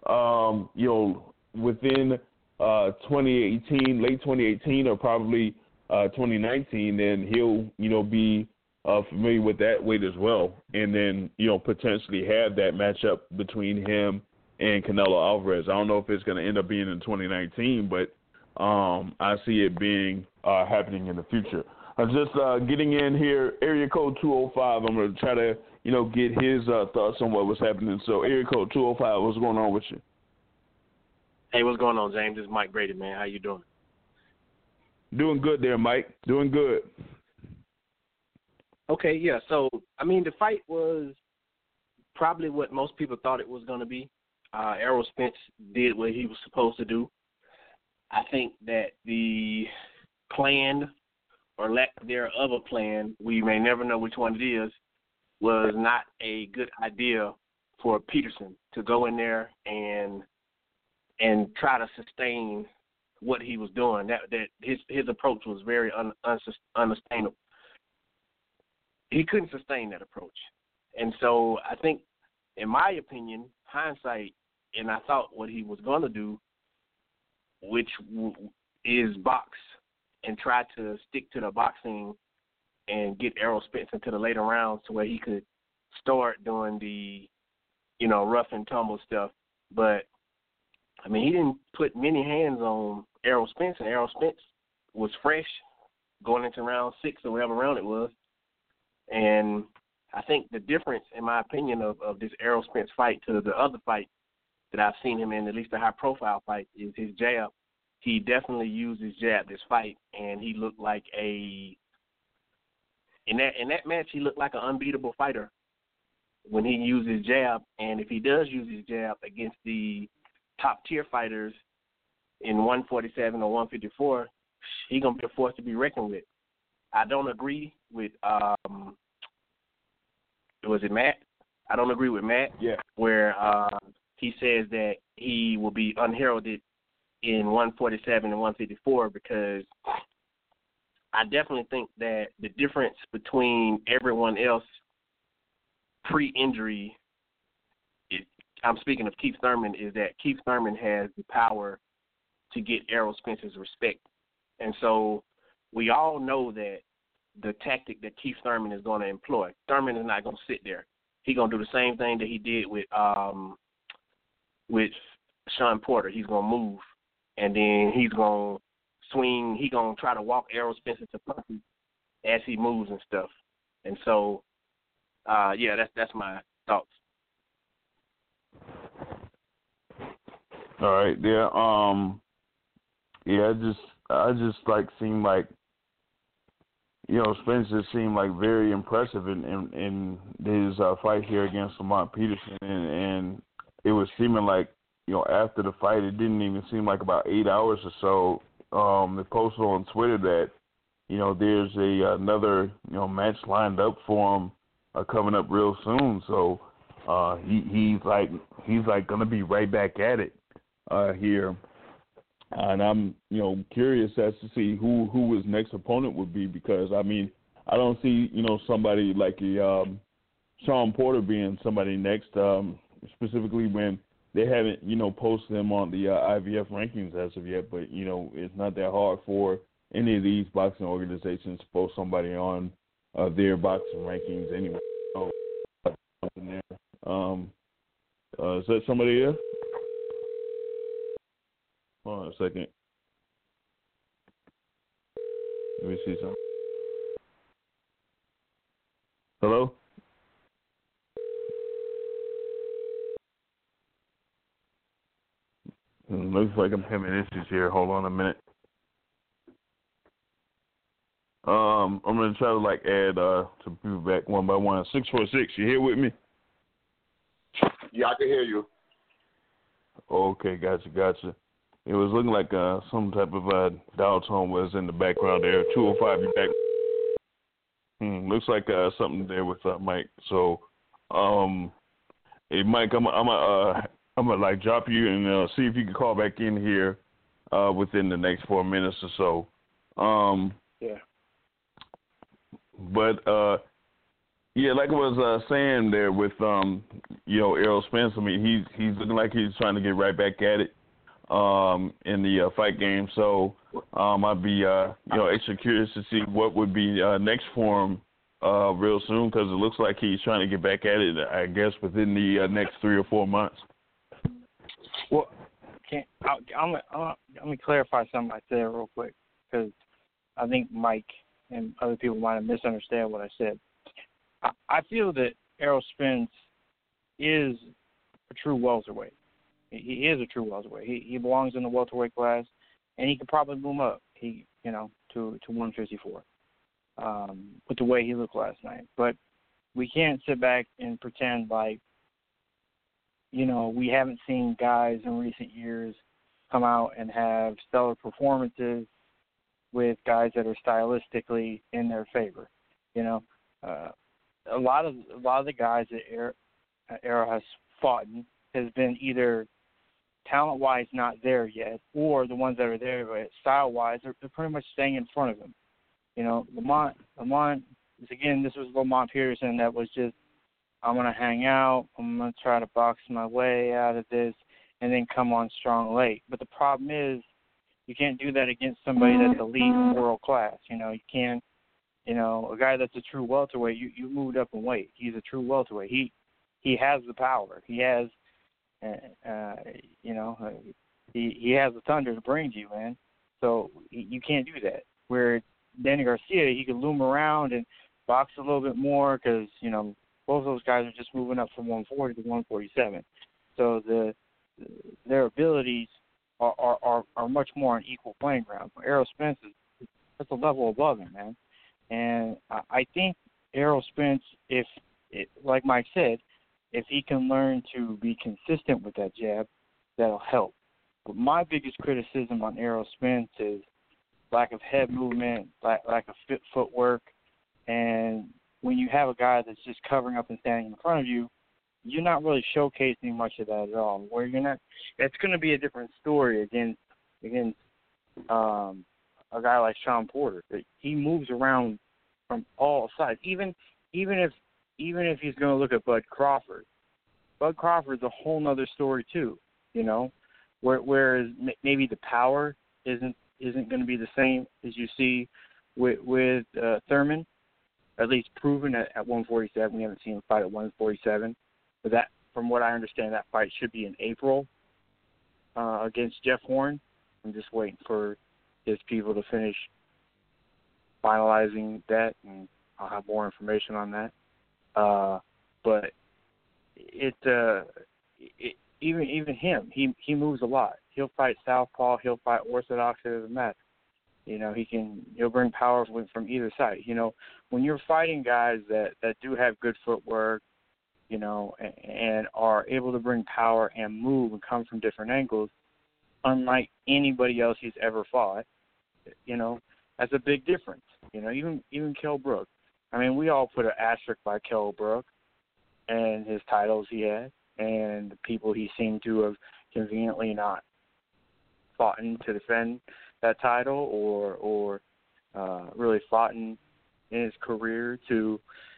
within 2018, late 2018 or probably 2019, then he'll be familiar with that weight as well, and then potentially have that matchup between him and Canelo Alvarez. I don't know if it's going to end up being in 2019, but I see it being happening in the future. I'm just getting in here, area code 205. I'm going to try to get his thoughts on what was happening. So area code 205, what's going on with you? Hey, what's going on, James? This is Mike Brady, man. How you doing? Doing good there, Mike. Doing good. Okay, yeah. So, I mean, the fight was probably what most people thought it was going to be. Errol Spence did what he was supposed to do. I think that the plan, or lack thereof a plan, we may never know which one it is, was not a good idea for Peterson to go in there and try to sustain what he was doing. That his approach was very unsustainable. He couldn't sustain that approach. And so I think, in my opinion, hindsight, and I thought what he was going to do, which is box and try to stick to the boxing and get Errol Spence into the later rounds to where he could start doing the, rough and tumble stuff. But, I mean, he didn't put many hands on Errol Spence, and Errol Spence was fresh going into round 6 or whatever round it was. And I think the difference, in my opinion, of this Errol Spence fight to the other fight that I've seen him in, at least the high-profile fight, is his jab. He definitely used his jab this fight, and he looked like in that match, he looked like an unbeatable fighter when he used his jab. And if he does use his jab against the top-tier fighters in 147 or 154, he's going to be a force to be reckoned with. I don't agree with, was it Matt? I don't agree with Matt, where he says that he will be unheralded in 147 and 154, because I definitely think that the difference between everyone else pre-injury, I'm speaking of Keith Thurman, is that Keith Thurman has the power to get Errol Spence's respect. And so we all know that the tactic that Keith Thurman is going to employ, Thurman is not going to sit there. He's going to do the same thing that he did with Sean Porter. He's going to move, and then he's going to swing. He's going to try to walk Errol Spence into punches as he moves and stuff. And so, that's my thoughts. All right, yeah. I just seemed like, Spence just seemed like very impressive in his fight here against Lamont Peterson, and it was seeming like, after the fight, it didn't even seem like about 8 hours or so. They posted on Twitter that, there's another match lined up for him coming up real soon. So he's gonna be right back at it here. And I'm, curious as to see who his next opponent would be, because, I mean, I don't see, somebody like Sean Porter being somebody next, specifically when they haven't, posted them on the IVF rankings as of yet. But, it's not that hard for any of these boxing organizations to post somebody on their boxing rankings anyway. So, there. Is that somebody there? Hold on a second. Let me see something. Hello? Looks like I'm having issues here. Hold on a minute. I'm going to try to add some people back one by one. 646, you here with me? Yeah, I can hear you. Okay, gotcha. It was looking like some type of dial tone was in the background there. 205, you back? Looks like something there with Mike. So, hey, Mike, I'm gonna like drop you and see if you can call back in here within the next 4 minutes or so. Yeah. But yeah, like I was saying there with Errol Spence. I mean, he's looking like he's trying to get right back at it in the fight game. So I'd be extra curious to see what would be next for him real soon, because it looks like he's trying to get back at it, I guess, within the next 3 or 4 months. Well, I'm gonna clarify something I said real quick, because I think Mike and other people might have misunderstood what I said. I feel that Errol Spence is a true welterweight. He is a true welterweight. He belongs in the welterweight class, and he could probably move up. To 154 with the way he looked last night. But we can't sit back and pretend like we haven't seen guys in recent years come out and have stellar performances with guys that are stylistically in their favor. A lot of the guys that Errol has fought has been either talent-wise not there yet, or the ones that are there, but style-wise, they're pretty much staying in front of him. Lamont, again, this was Lamont Peterson that was just, I'm going to hang out, I'm going to try to box my way out of this, and then come on strong late. But the problem is, you can't do that against somebody that's elite world class. You can't, a guy that's a true welterweight, you moved up in weight. He's a true welterweight. He has the power. He has, he has the thunder to bring to you, man. So you can't do that. Where Danny Garcia, he could loom around and box a little bit more because, both of those guys are just moving up from 140 to 147. So their abilities are much more on equal playing ground. Errol Spence that's a level above him, man. And I think Errol Spence, like Mike said, if he can learn to be consistent with that jab, that'll help. But my biggest criticism on Errol Spence is lack of head movement, lack of footwork, and when you have a guy that's just covering up and standing in front of you, you're not really showcasing much of that at all. Where you're not, it's going to be a different story against a guy like Sean Porter. He moves around from all sides. Even if he's going to look at Bud Crawford Crawford's a whole nother story too. Whereas maybe the power isn't going to be the same as you see with Thurman, at least proven at 147. We haven't seen him fight at 147. But that, from what I understand, that fight should be in April against Jeff Horn. I'm just waiting for his people to finish finalizing that, and I'll have more information on that. But even him, he moves a lot. He'll fight southpaw. He'll fight orthodox. It doesn't matter. He'll bring power from either side. When you're fighting guys that do have good footwork, and are able to bring power and move and come from different angles, unlike anybody else he's ever fought, that's a big difference. Even Kell Brook. I mean, we all put an asterisk by Kell Brook and his titles he had, and the people he seemed to have conveniently not fought to defend that title, or really fought in his career to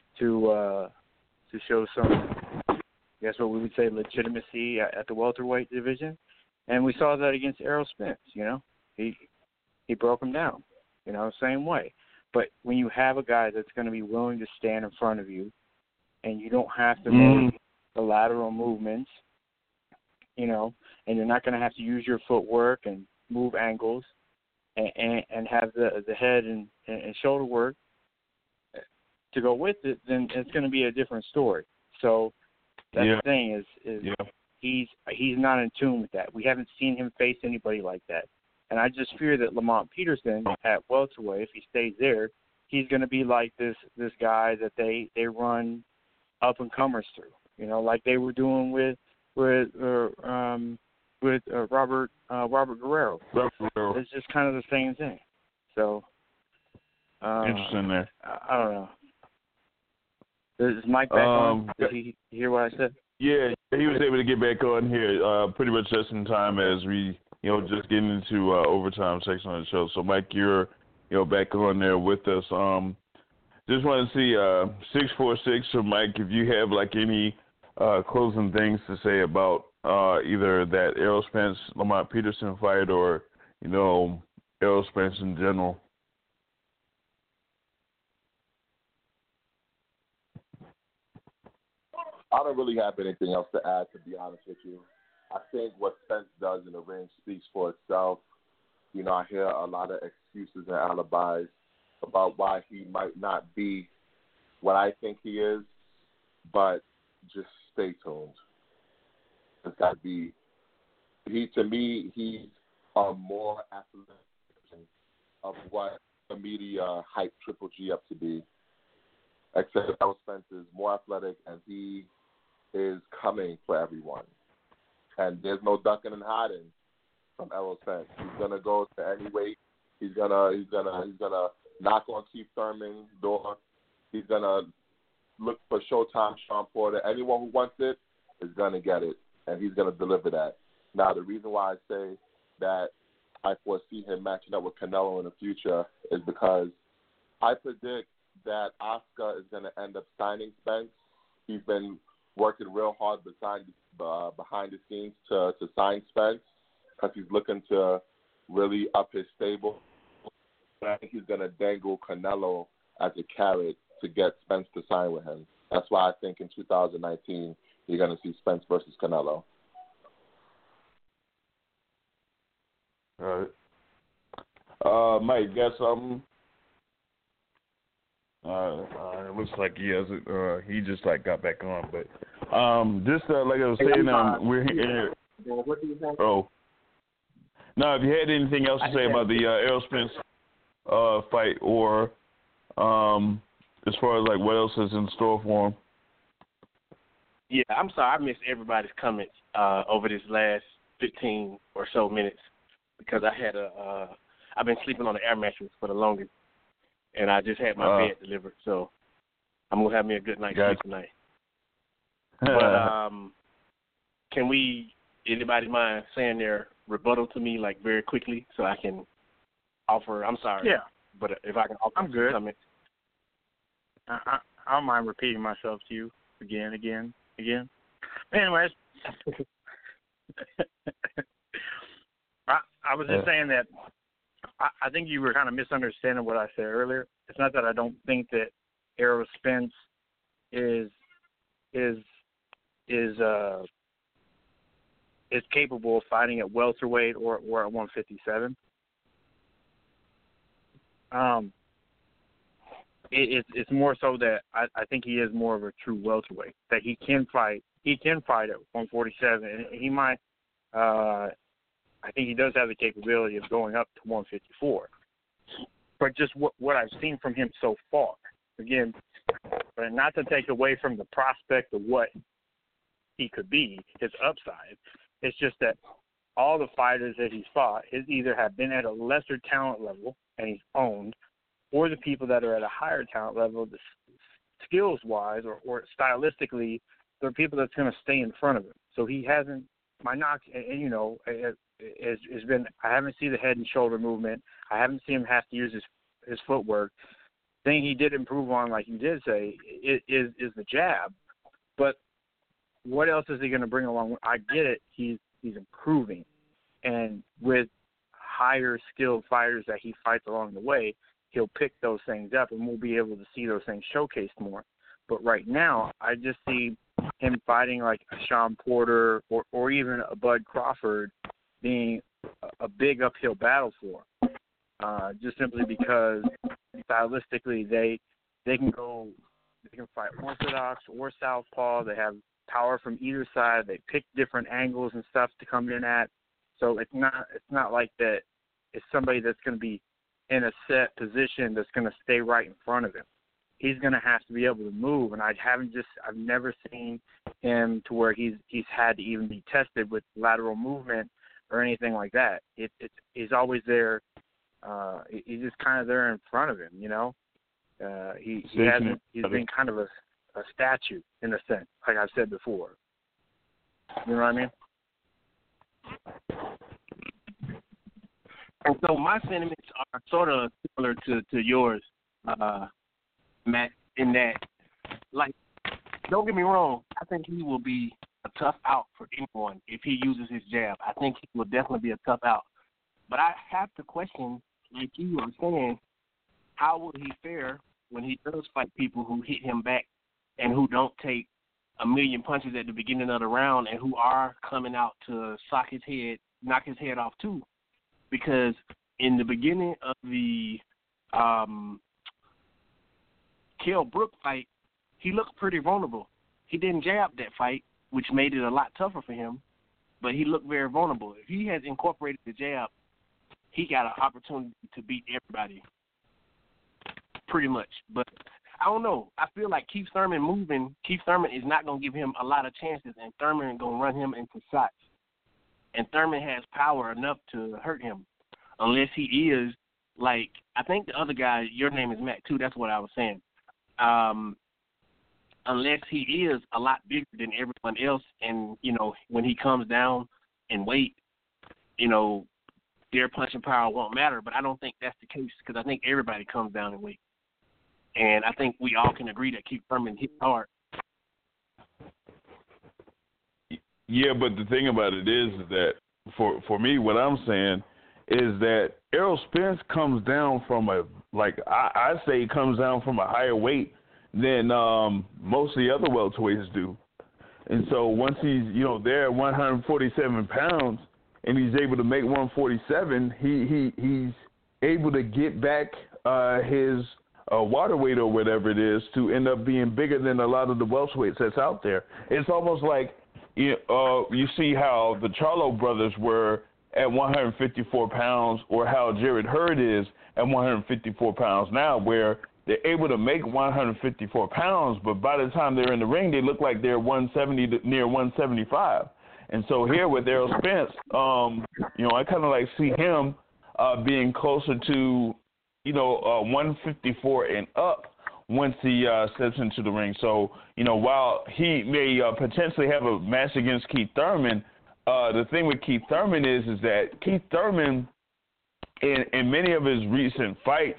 show some, I guess what we would say, legitimacy at the welterweight division. And we saw that against Errol Spence. He broke him down, same way. But when you have a guy that's going to be willing to stand in front of you, and you don't have to make the lateral movements, and you're not going to have to use your footwork and move angles and have the head and shoulder work to go with it, then it's going to be a different story. So that's the thing is he's not in tune with that. We haven't seen him face anybody like that. And I just fear that Lamont Peterson at welterweight, if he stays there, he's going to be like this guy that they run up and comers through, like they were doing with with Robert Guerrero. It's just kind of the same thing. So interesting there. I don't know. Is Mike back on? Did he hear what I said? Yeah, he was able to get back on here pretty much just in time as we, just getting into overtime section of the show. So, Mike, you're, back on there with us. Just want to see 646. So, Mike, if you have any closing things to say about either that Errol Spence Lamont Peterson fight or Errol Spence in general. I don't really have anything else to add, to be honest with you. I think what Spence does in the ring speaks for itself. I hear a lot of excuses and alibis about why he might not be what I think he is, but just stay tuned. It's got to be. To me, he's a more athletic version of what the media hyped Triple G up to be. Except Errol Spence is more athletic, and he is coming for everyone. And there's no ducking and hiding from Errol Spence. He's gonna go to any weight. He's gonna knock on Keith Thurman's door. He's gonna look for Showtime Sean Porter. Anyone who wants it is gonna get it, and he's gonna deliver that. Now, the reason why I say that I foresee him matching up with Canelo in the future is because I predict that Oscar is going to end up signing Spence. He's been working real hard behind the scenes to sign Spence because he's looking to really up his stable. But I think he's going to dangle Canelo as a carrot to get Spence to sign with him. That's why I think in 2019 you're going to see Spence versus Canelo. All right. Mike, got something? It looks like he has it. He just got back on, but just like I was saying, we're here. What do you think? Oh, no. If you had anything else to say about the Errol Spence fight, or as far as what else is in store for him? Yeah, I'm sorry. I missed everybody's comments over this last 15 or so minutes because I had I've been sleeping on the air mattress for the longest. And I just had my bed delivered, so I'm going to have me a good night's sleep tonight. But can anybody mind saying their rebuttal to me, very quickly so I can offer, I'm sorry. Yeah. But if I can offer I'm good. comments. I don't mind repeating myself to you again. Anyways, I was just saying that I think you were kind of misunderstanding what I said earlier. It's not that I don't think that Errol Spence is capable of fighting at welterweight or at 157. It's more so that I think he is more of a true welterweight, that he can fight. He can fight at 147, and he might. I think he does have the capability of going up to 154. But just what I've seen from him so far, again, but not to take away from the prospect of what he could be, his upside, it's just that all the fighters that he's fought either have been at a lesser talent level and he's owned, or the people that are at a higher talent level, skills-wise or stylistically, they're people that's going to stay in front of him. So he hasn't, my knock, and has been, I haven't seen the head and shoulder movement. I haven't seen him have to use his footwork. Thing he did improve on, like you did say, is the jab. But what else is he going to bring along? I get it. He's improving. And with higher skilled fighters that he fights along the way, he'll pick those things up and we'll be able to see those things showcased more. But right now, I just see him fighting like a Sean Porter or even a Bud Crawford being a big uphill battle for him. Just simply because stylistically they can fight orthodox or southpaw. They have power from either side. They pick different angles and stuff to come in at. So it's not like that. It's somebody that's going to be in a set position that's going to stay right in front of him. he's going to have to be able to move. And I've never seen him to where he's had to even be tested with lateral movement or anything like that. He's always there. He's just kind of there in front of him, you know. He's been kind of a statue in a sense, like I've said before. You know what I mean? And so my sentiments are sort of similar to yours, Matt, in that, like, don't get me wrong, I think he will be a tough out for anyone if he uses his jab. I think he will definitely be a tough out. But I have to question, like you were saying, how will he fare when he does fight people who hit him back and who don't take a million punches at the beginning of the round and who are coming out to knock his head off too? Because in the beginning of the Kell Brook fight, he looked pretty vulnerable. He didn't jab that fight, which made it a lot tougher for him, but he looked very vulnerable. If he has incorporated the jab, he got an opportunity to beat everybody, pretty much. But I don't know. I feel like Keith Thurman is not going to give him a lot of chances, and Thurman is going to run him into shots. And Thurman has power enough to hurt him, unless he is, like, I think the other guy, your name is Matt, too, that's what I was saying. Unless he is a lot bigger than everyone else, and, you know, when he comes down in weight, you know, their punching power won't matter. But I don't think that's the case, because I think everybody comes down in weight. And I think we all can agree that Keith Thurman hit hard. Yeah, but the thing about it is that for me, what I'm saying is that Errol Spence comes down from I say he comes down from a higher weight than most of the other welterweights do. And so once he's, you know, there at 147 pounds and he's able to make 147, he's able to get back his water weight or whatever it is to end up being bigger than a lot of the welterweights that's out there. It's almost like you see how the Charlo brothers were at 154 pounds, or how Jarrett Hurd is at 154 pounds now, where they're able to make 154 pounds, but by the time they're in the ring, they look like they're 170 to near 175. And so here with Errol Spence, you know, I kind of like see him being closer to, you know, 154 and up once he steps into the ring. So, you know, while he may potentially have a match against Keith Thurman, the thing with Keith Thurman is that Keith Thurman, in many of his recent fights,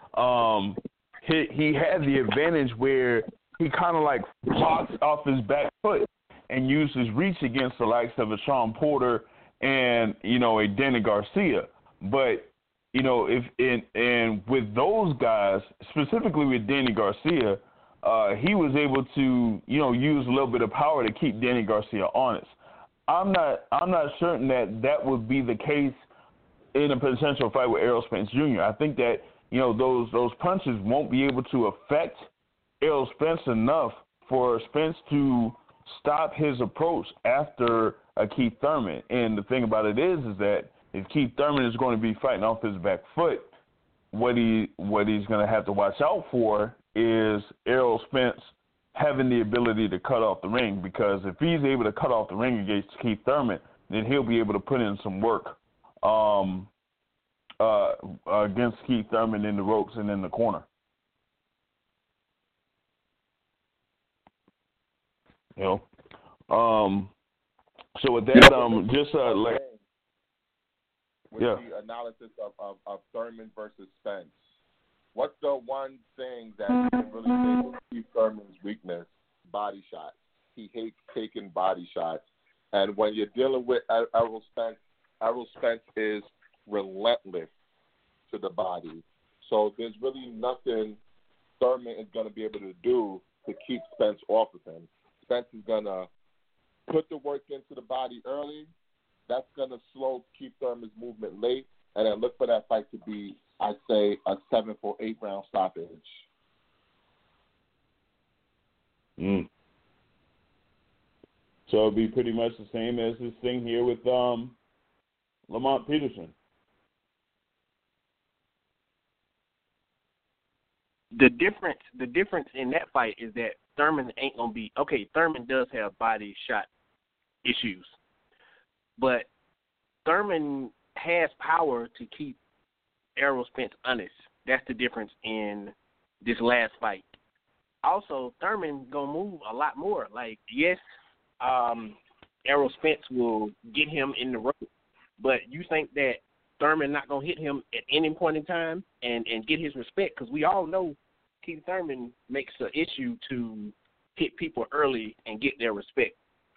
he had the advantage where he kind of like pops off his back foot and uses reach against the likes of a Sean Porter and, you know, a Danny Garcia. But, you know, and with those guys, specifically with Danny Garcia, he was able to, you know, use a little bit of power to keep Danny Garcia honest. I'm not certain that would be the case in a potential fight with Errol Spence Jr. I think that, you know, those punches won't be able to affect Errol Spence enough for Spence to stop his approach after a Keith Thurman. And the thing about it is that if Keith Thurman is going to be fighting off his back foot, what he's going to have to watch out for is Errol Spence having the ability to cut off the ring, because if he's able to cut off the ring against Keith Thurman, then he'll be able to put in some work against Keith Thurman in the ropes and in the corner. You know, so with that, just like, with the analysis of Thurman versus Spence, what's the one thing that you can really say is Keith Thurman's weakness? Body shots. He hates taking body shots. And when you're dealing with Errol Spence is relentless to the body. So there's really nothing Thurman is going to be able to do to keep Spence off of him. Spence is going to put the work into the body early. That's going to slow Keith Thurman's movement late, and then look for that fight to be, I'd say, a 7 or 8 round stoppage. So it'll be pretty much the same as this thing here with Lamont Peterson. The difference in that fight is that Thurman ain't gonna be okay. Thurman does have body shot issues, but Thurman has power to keep Errol Spence honest. That's the difference in this last fight. Also, Thurman gonna move a lot more. Like, yes, Errol Spence will get him in the rope, but you think that Thurman not gonna hit him at any point in time and get his respect? Because we all know Keith Thurman makes an issue to hit people early and get their respect.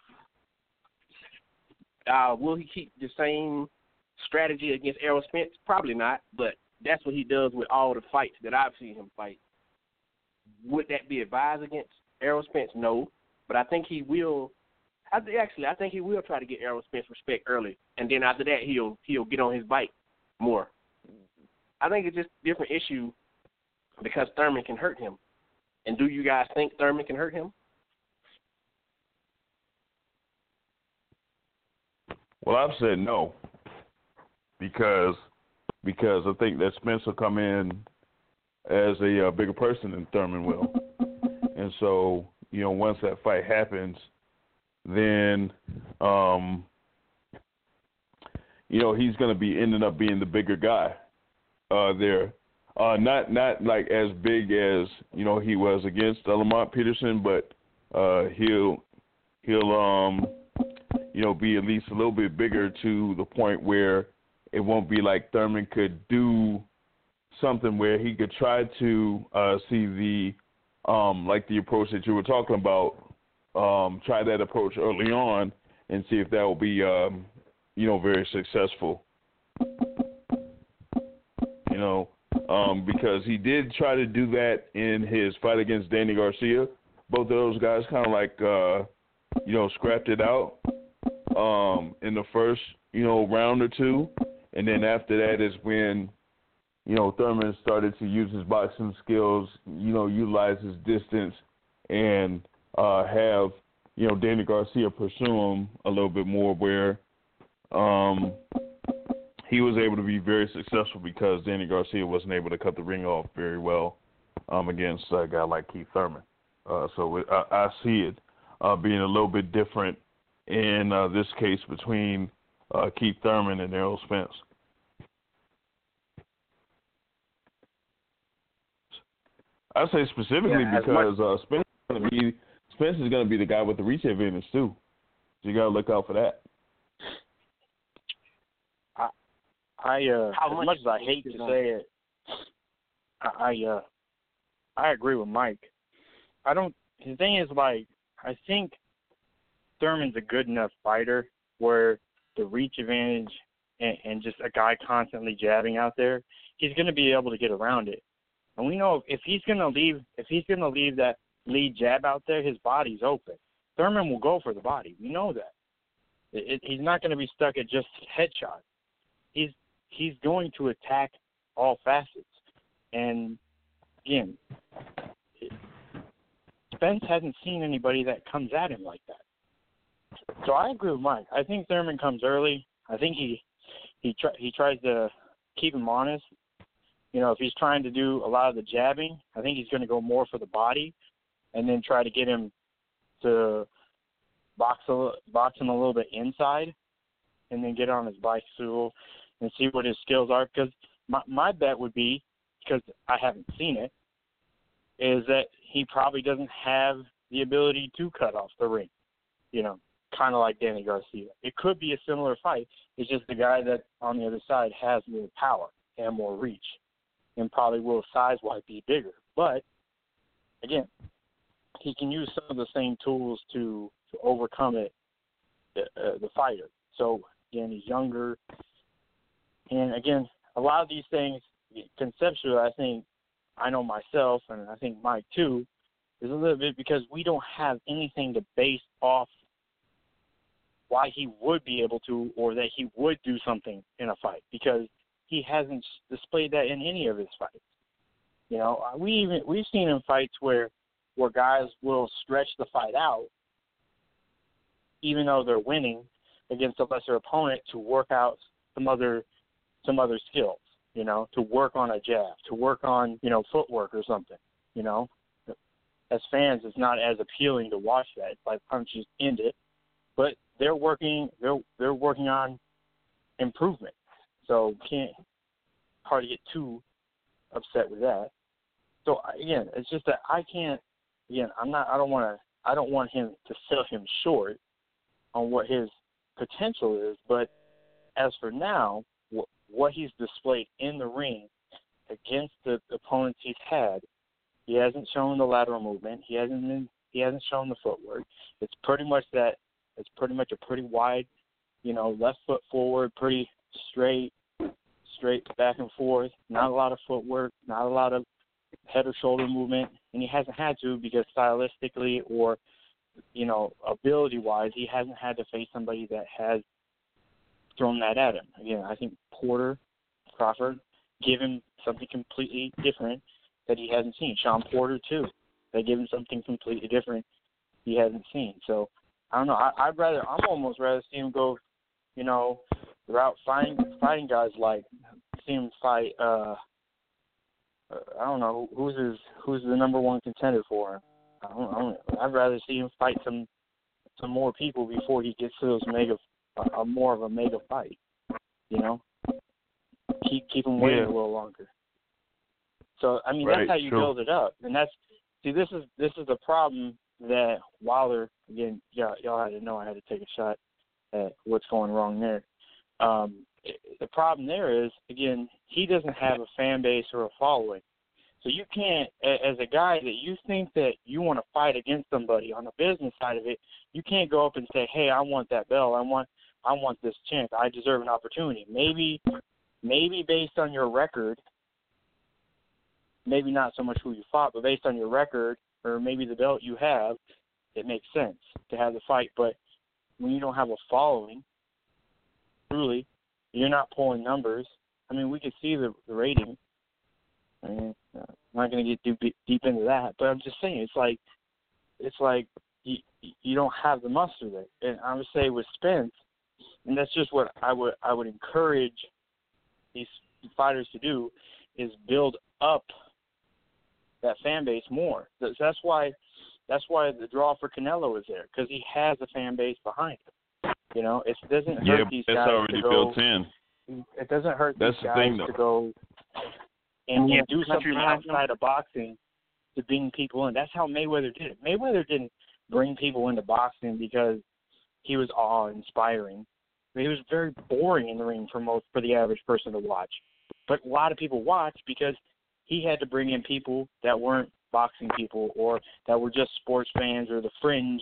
Will he keep the same strategy against Errol Spence? Probably not, but that's what he does with all the fights that I've seen him fight. Would that be advised against Errol Spence? No, but I think he will. I think he will try to get Errol Spence respect early, and then after that he'll get on his bike more. I think it's just a different issue because Thurman can hurt him. And do you guys think Thurman can hurt him? Well, I've said no because I think that Spence will come in as a bigger person than Thurman will. And so, once that fight happens, then, he's going to be ending up being the bigger guy there. Not like as big as, he was against Lamont Peterson, but he'll be at least a little bit bigger to the point where it won't be like Thurman could do something where he could try to see the like the approach that you were talking about, try that approach early on and see if that will be very successful. Because he did try to do that in his fight against Danny Garcia. Both of those guys kind of like scrapped it out in the first round or two, and then after that is when Thurman started to use his boxing skills, utilize his distance, and have Danny Garcia pursue him a little bit more, where he was able to be very successful because Danny Garcia wasn't able to cut the ring off very well against a guy like Keith Thurman. So I see it being a little bit different in this case between Keith Thurman and Errol Spence. I say specifically because Spence is going to be the guy with the reach advantage too. So you got to look out for that. As much as I hate to say it, I agree with Mike. The thing is, like, I think Thurman's a good enough fighter where the reach advantage and just a guy constantly jabbing out there, he's going to be able to get around it. And we know if he's going to leave that lead jab out there, his body's open. Thurman will go for the body. We know that. He's not going to be stuck at just headshots. He's going to attack all facets. And, again, Spence hasn't seen anybody that comes at him like that. So I agree with Mike. I think Thurman comes early. I think he tries to keep him honest. If he's trying to do a lot of the jabbing, I think he's going to go more for the body and then try to get him to box him a little bit inside and then get on his bicycle and see what his skills are. Because my bet would be, because I haven't seen it, is that he probably doesn't have the ability to cut off the ring, kind of like Danny Garcia. It could be a similar fight. It's just the guy that on the other side has more power and more reach and probably will size-wise be bigger. But, again, he can use some of the same tools to overcome it, the fighter. So, again, he's younger. And, again, a lot of these things, conceptually, I think, I know myself, and I think Mike too, is a little bit because we don't have anything to base off why he would be able to or that he would do something in a fight, because he hasn't displayed that in any of his fights. We've seen in fights where guys will stretch the fight out, even though they're winning against a lesser opponent, to work out some other skills. To work on a jab, to work on, footwork or something. You know, as fans, it's not as appealing to watch that. It's like punches end it, but they're working on improvement. So can't hardly get too upset with that. So again, it's just that I can't. Again, I don't want him to sell him short on what his potential is. But as for now, what he's displayed in the ring against the opponents he's had, he hasn't shown the lateral movement. He hasn't shown the footwork. It's pretty much a pretty wide, left foot forward, pretty straight back and forth. Not a lot of footwork, not a lot of head or shoulder movement, and he hasn't had to because stylistically or, ability-wise, he hasn't had to face somebody that has thrown that at him. Again, I think Crawford give him something completely different that he hasn't seen. Sean Porter, too. They give him something completely different he hasn't seen. So, I don't know. I'm almost rather see him go, the route fighting guys like, see him fight, I don't know, who's the number one contender for him. I'd rather see him fight some more people before he gets to those more of a mega fight. Keep him waiting a little longer. So that's how you build it up, and this is the problem that Wilder, again, y'all had to know I had to take a shot at what's going wrong there. The problem there is, again, he doesn't have a fan base or a following. So you can't, as a guy that you think that you want to fight against somebody on the business side of it, you can't go up and say, hey, I want that belt. I want this chance. I deserve an opportunity. Maybe based on your record, maybe not so much who you fought, but based on your record or maybe the belt you have, it makes sense to have the fight. But when you don't have a following, truly, you're not pulling numbers. We can see the rating. I'm not going to get deep into that, but I'm just saying it's like you don't have the muster there. And I would say with Spence, and that's just what I would encourage these fighters to do, is build up that fan base more. That's why the draw for Canelo is there, because he has a fan base behind him. It doesn't hurt these guys already to go. Built in. It doesn't hurt these guys to go and do something outside of boxing to bring people in. That's how Mayweather did it. Mayweather didn't bring people into boxing because he was awe-inspiring. He was very boring in the ring for the average person to watch. But a lot of people watched because he had to bring in people that weren't boxing people or that were just sports fans or the fringe,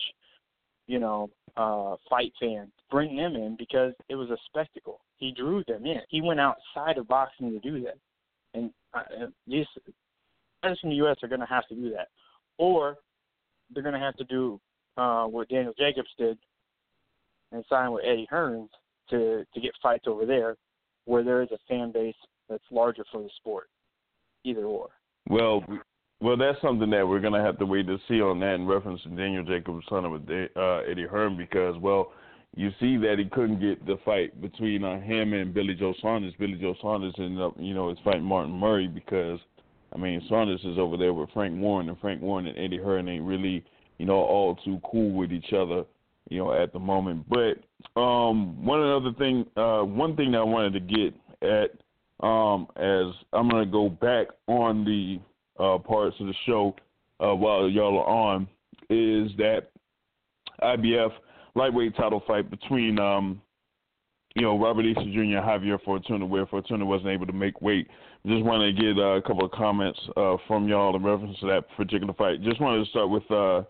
fight fans. Bring them in because it was a spectacle. He drew them in. He went outside of boxing to do that. And these fighters from the U.S. are going to have to do that. Or they're going to have to do what Daniel Jacobs did and sign with Eddie Hearns to get fights over there where there is a fan base that's larger for the sport. Either or. Well, that's something that we're going to have to wait to see on that in reference to Daniel Jacobs' son with Eddie Hearn because, you see that he couldn't get the fight between him and Billy Joe Saunders. Billy Joe Saunders ended up, is fighting Martin Murray because, Saunders is over there with Frank Warren, and Frank Warren and Eddie Hearn ain't really, all too cool with each other, at the moment. But one thing that I wanted to get at, as I'm going to go back on the parts of the show while y'all are on, is that IBF lightweight title fight between, Robert Easter Jr. and Javier Fortuna, where Fortuna wasn't able to make weight. Just wanted to get a couple of comments from y'all in reference to that particular fight. Just wanted to start with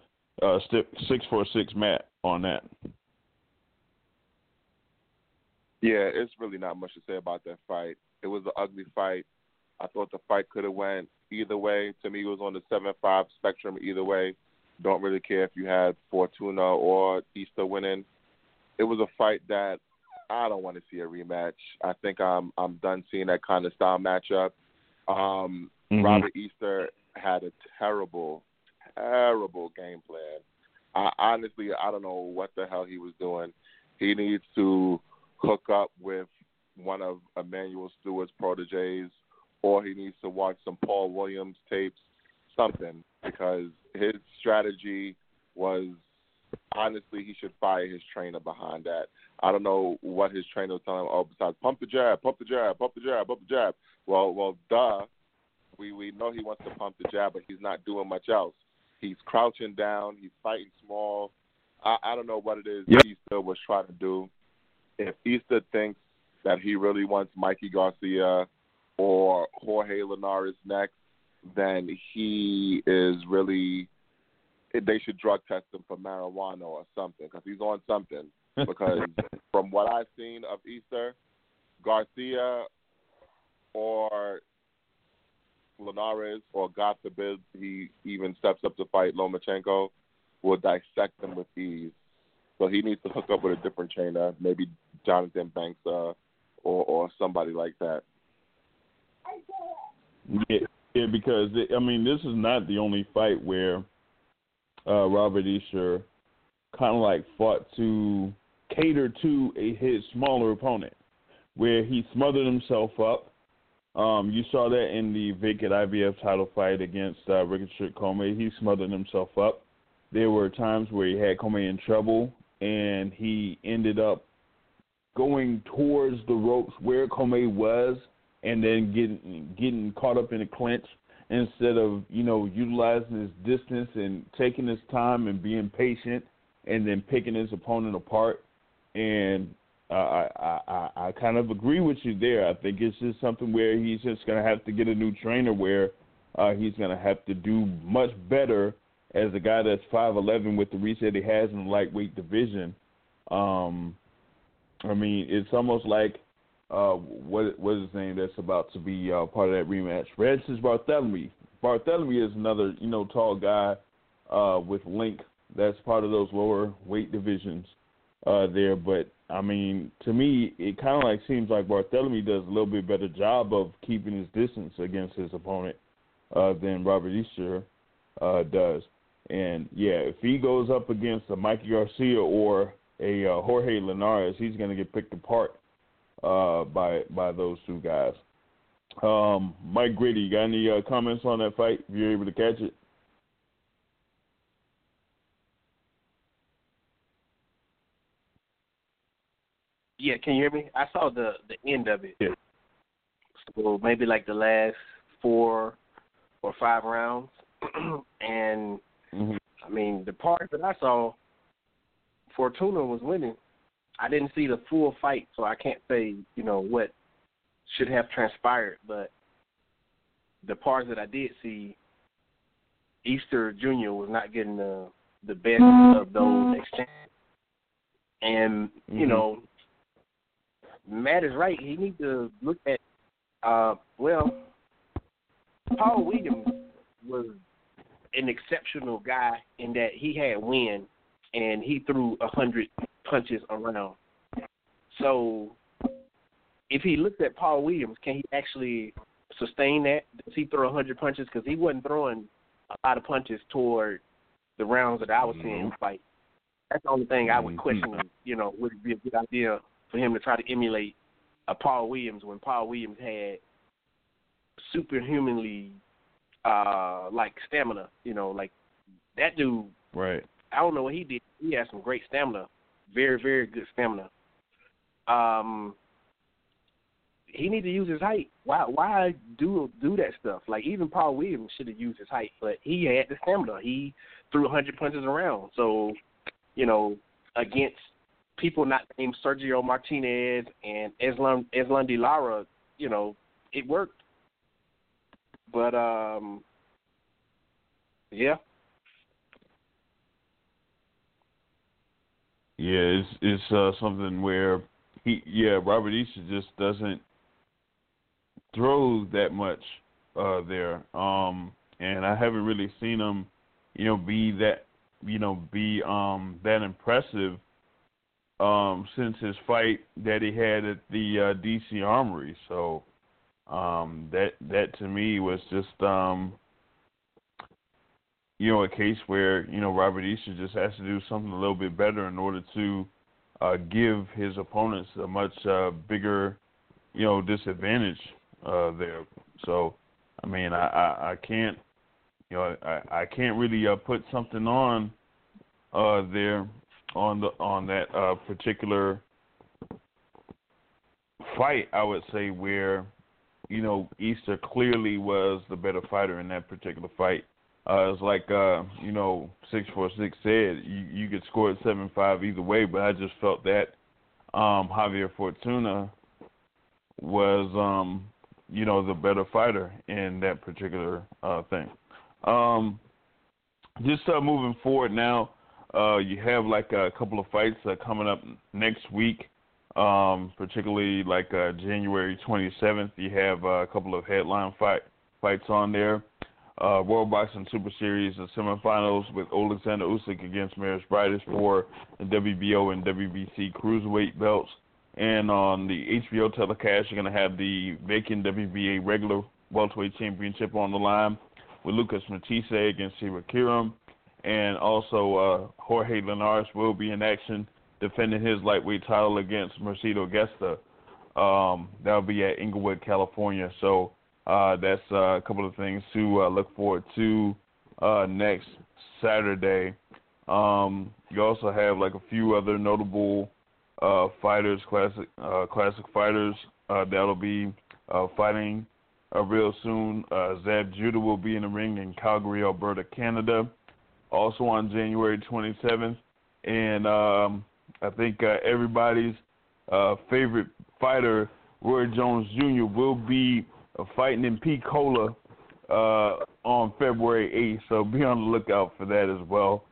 646 Matt on that. Yeah, it's really not much to say about that fight. It was an ugly fight. I thought the fight could have went either way. To me, it was on the 7-5 spectrum either way. Don't really care if you had Fortuna or Easter winning. It was a fight that I don't want to see a rematch. I think I'm done seeing that kind of style matchup. Robert Easter had a terrible game plan. I don't know what the hell he was doing. He needs to hook up with one of Emmanuel Stewart's proteges, or he needs to watch some Paul Williams tapes something, because his strategy was, honestly, he should fire his trainer behind that. I don't know what his trainer was telling him, besides pump the jab, pump the jab, pump the jab, pump the jab. Well, duh. We know he wants to pump the jab, but he's not doing much else. He's crouching down. He's fighting small. I don't know what it is Easter was trying to do. If Easter thinks that he really wants Mikey Garcia or Jorge Linares next, then he is really – they should drug test him for marijuana or something, because he's on something. Because from what I've seen of Easter, Garcia or Linares, or God forbid he even steps up to fight Lomachenko, will dissect him with ease. So he needs to hook up with a different trainer, maybe Jonathan Banks or somebody like that. Yeah, because, this is not the only fight where Robert Easter kind of like fought to cater to his smaller opponent, where he smothered himself up. You saw that in the vacant IBF title fight against Ricochet Commey. He smothered himself up. There were times where he had Commey in trouble, and he ended up going towards the ropes where Commey was, and then getting caught up in a clinch instead of, utilizing his distance and taking his time and being patient and then picking his opponent apart. And I kind of agree with you there. I think it's just something where he's just going to have to get a new trainer, where he's going to have to do much better as a guy that's 5'11" with the reset he has in the lightweight division. It's almost like what is his name that's about to be part of that rematch? Regis Barthélemy. Barthélemy is another, tall guy with length that's part of those lower weight divisions there. But, to me, it kind of like seems like Barthélemy does a little bit better job of keeping his distance against his opponent than Robert Easter does. And, if he goes up against a Mikey Garcia or a Jorge Linares, he's going to get picked apart by those two guys. Mike Grady, you got any comments on that fight, if you're able to catch it? Yeah, can you hear me? I saw the end of it. Yeah. So maybe like the last 4 or 5 rounds. And, the part that I saw, Fortuna was winning. I didn't see the full fight, so I can't say, what should have transpired. But the parts that I did see, Easter Jr. was not getting the best of those exchanges. And, Matt is right. He needs to look at, Paul Williams was an exceptional guy in that he had wind and he threw 100 punches around. So if he looks at Paul Williams, can he actually sustain that? Does he throw 100 punches? Because he wasn't throwing a lot of punches toward the rounds that I was seeing him fight. That's the only thing I would question, would it be a good idea for him to try to emulate a Paul Williams when Paul Williams had superhumanly like stamina, like that dude. Right. I don't know what he did. He had some great stamina, very, very good stamina. He need to use his height. Why do that stuff? Like even Paul Williams should have used his height, but he had the stamina. He threw 100 punches around. So, against people not named Sergio Martinez and Islam De Lara, it worked. But yeah. Yeah, it's something where Robert Easter just doesn't throw that much there. And I haven't really seen him, be that impressive since his fight that he had at the DC Armory. So that to me was just a case where Robert Easter just has to do something a little bit better in order to give his opponents a much bigger disadvantage there. So I can't I can't really put something on there on that particular fight. I would say where Easter clearly was the better fighter in that particular fight. It's like 646 said, you could score at 7-5 either way, but I just felt that Javier Fortuna was the better fighter in that particular thing. Just moving forward now, you have like a couple of fights coming up next week, particularly like January 27th. You have a couple of headline fights on there. World Boxing Super Series, the semifinals with Alexander Usyk against Maris Briedis for the WBO and WBC cruiserweight belts. And on the HBO telecast, you're going to have the vacant WBA regular welterweight championship on the line with Lucas Matisse against Sira Kiram. And also Jorge Linares will be in action defending his lightweight title against Mercedo Gesta. That'll be at Inglewood, California. So that's a couple of things to look forward to next Saturday. You also have like a few other notable fighters, classic fighters that'll be fighting real soon. Zab Judah will be in the ring in Calgary, Alberta, Canada, also on January 27th. And I think everybody's favorite fighter, Roy Jones Jr., will be fighting in Pensacola on February 8th, so be on the lookout for that as well.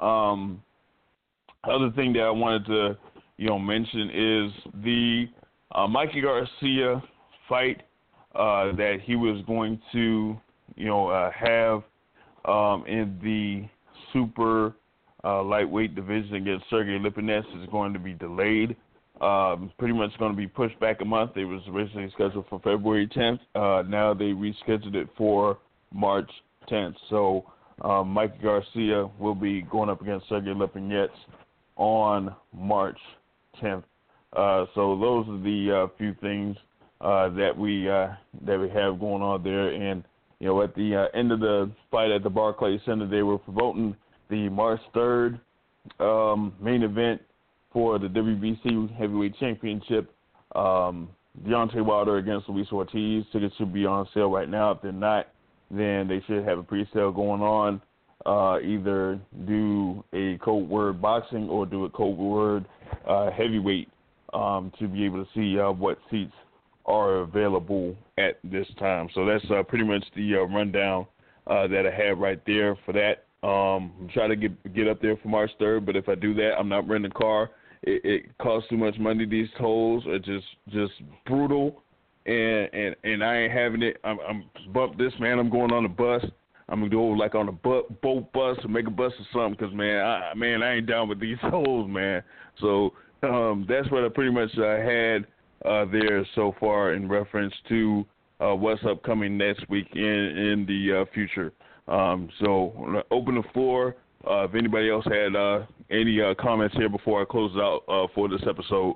Other thing that I wanted to mention is the Mikey Garcia fight that he was going to have in the super lightweight division against Sergey Lipinets is going to be delayed. Pretty much going to be pushed back a month. It was originally scheduled for February 10th. Now they rescheduled it for March 10th. So Mikey Garcia will be going up against Sergey Lipinets on March 10th. So those are the few things that we have going on there. And at the end of the fight at the Barclays Center, they were promoting the March 3rd main event for the WBC Heavyweight Championship. Deontay Wilder against Luis Ortiz. Tickets should be on sale right now. If they're not, then they should have a pre-sale going on. Either do a code word boxing or do a code word heavyweight to be able to see what seats are available at this time. So that's pretty much the rundown that I have right there for that. I'm trying to get up there for March 3rd, but if I do that, I'm not renting a car. It costs too much money. These tolls are just brutal, and I ain't having it. I'm bump this, man. I'm going on a bus. I'm gonna go like on a boat bus or make a bus or something, because I ain't down with these tolls, man. So that's what I pretty much had there so far in reference to what's upcoming next week in the future. So open the floor. If anybody else had any comments here before I close out for this episode.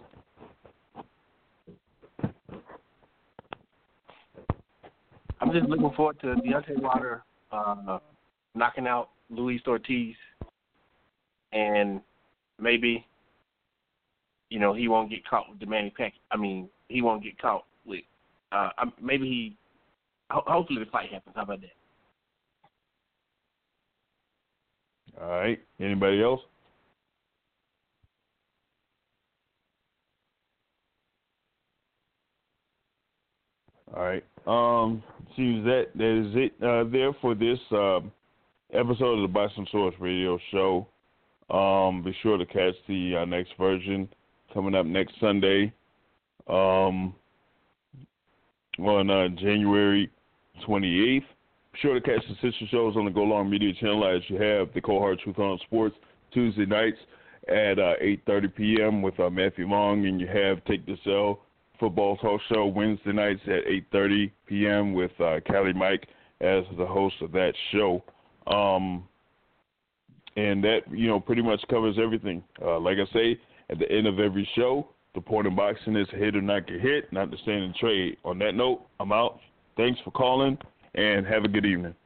I'm just looking forward to Deontay Wilder knocking out Luis Ortiz, and maybe he won't get caught with the Manny Pacquiao. I mean, he won't get caught with hopefully the fight happens. How about that? All right. Anybody else? All right. Seems that is it there for this episode of the Boxing Source Radio Show. Be sure to catch the next version coming up next Sunday on January 28th. Be sure to catch the sister shows on the Go Long Media channel, as you have the Cold Hard Truth on Sports Tuesday nights at 8:30 p.m. with Matthew Long, and you have Take the Cell Football Talk Show Wednesday nights at 8:30 p.m. with Callie Mike as the host of that show. And that, pretty much covers everything. Like I say, at the end of every show, the point of boxing is hit or not get hit, not to stand and trade. On that note, I'm out. Thanks for calling, and have a good evening.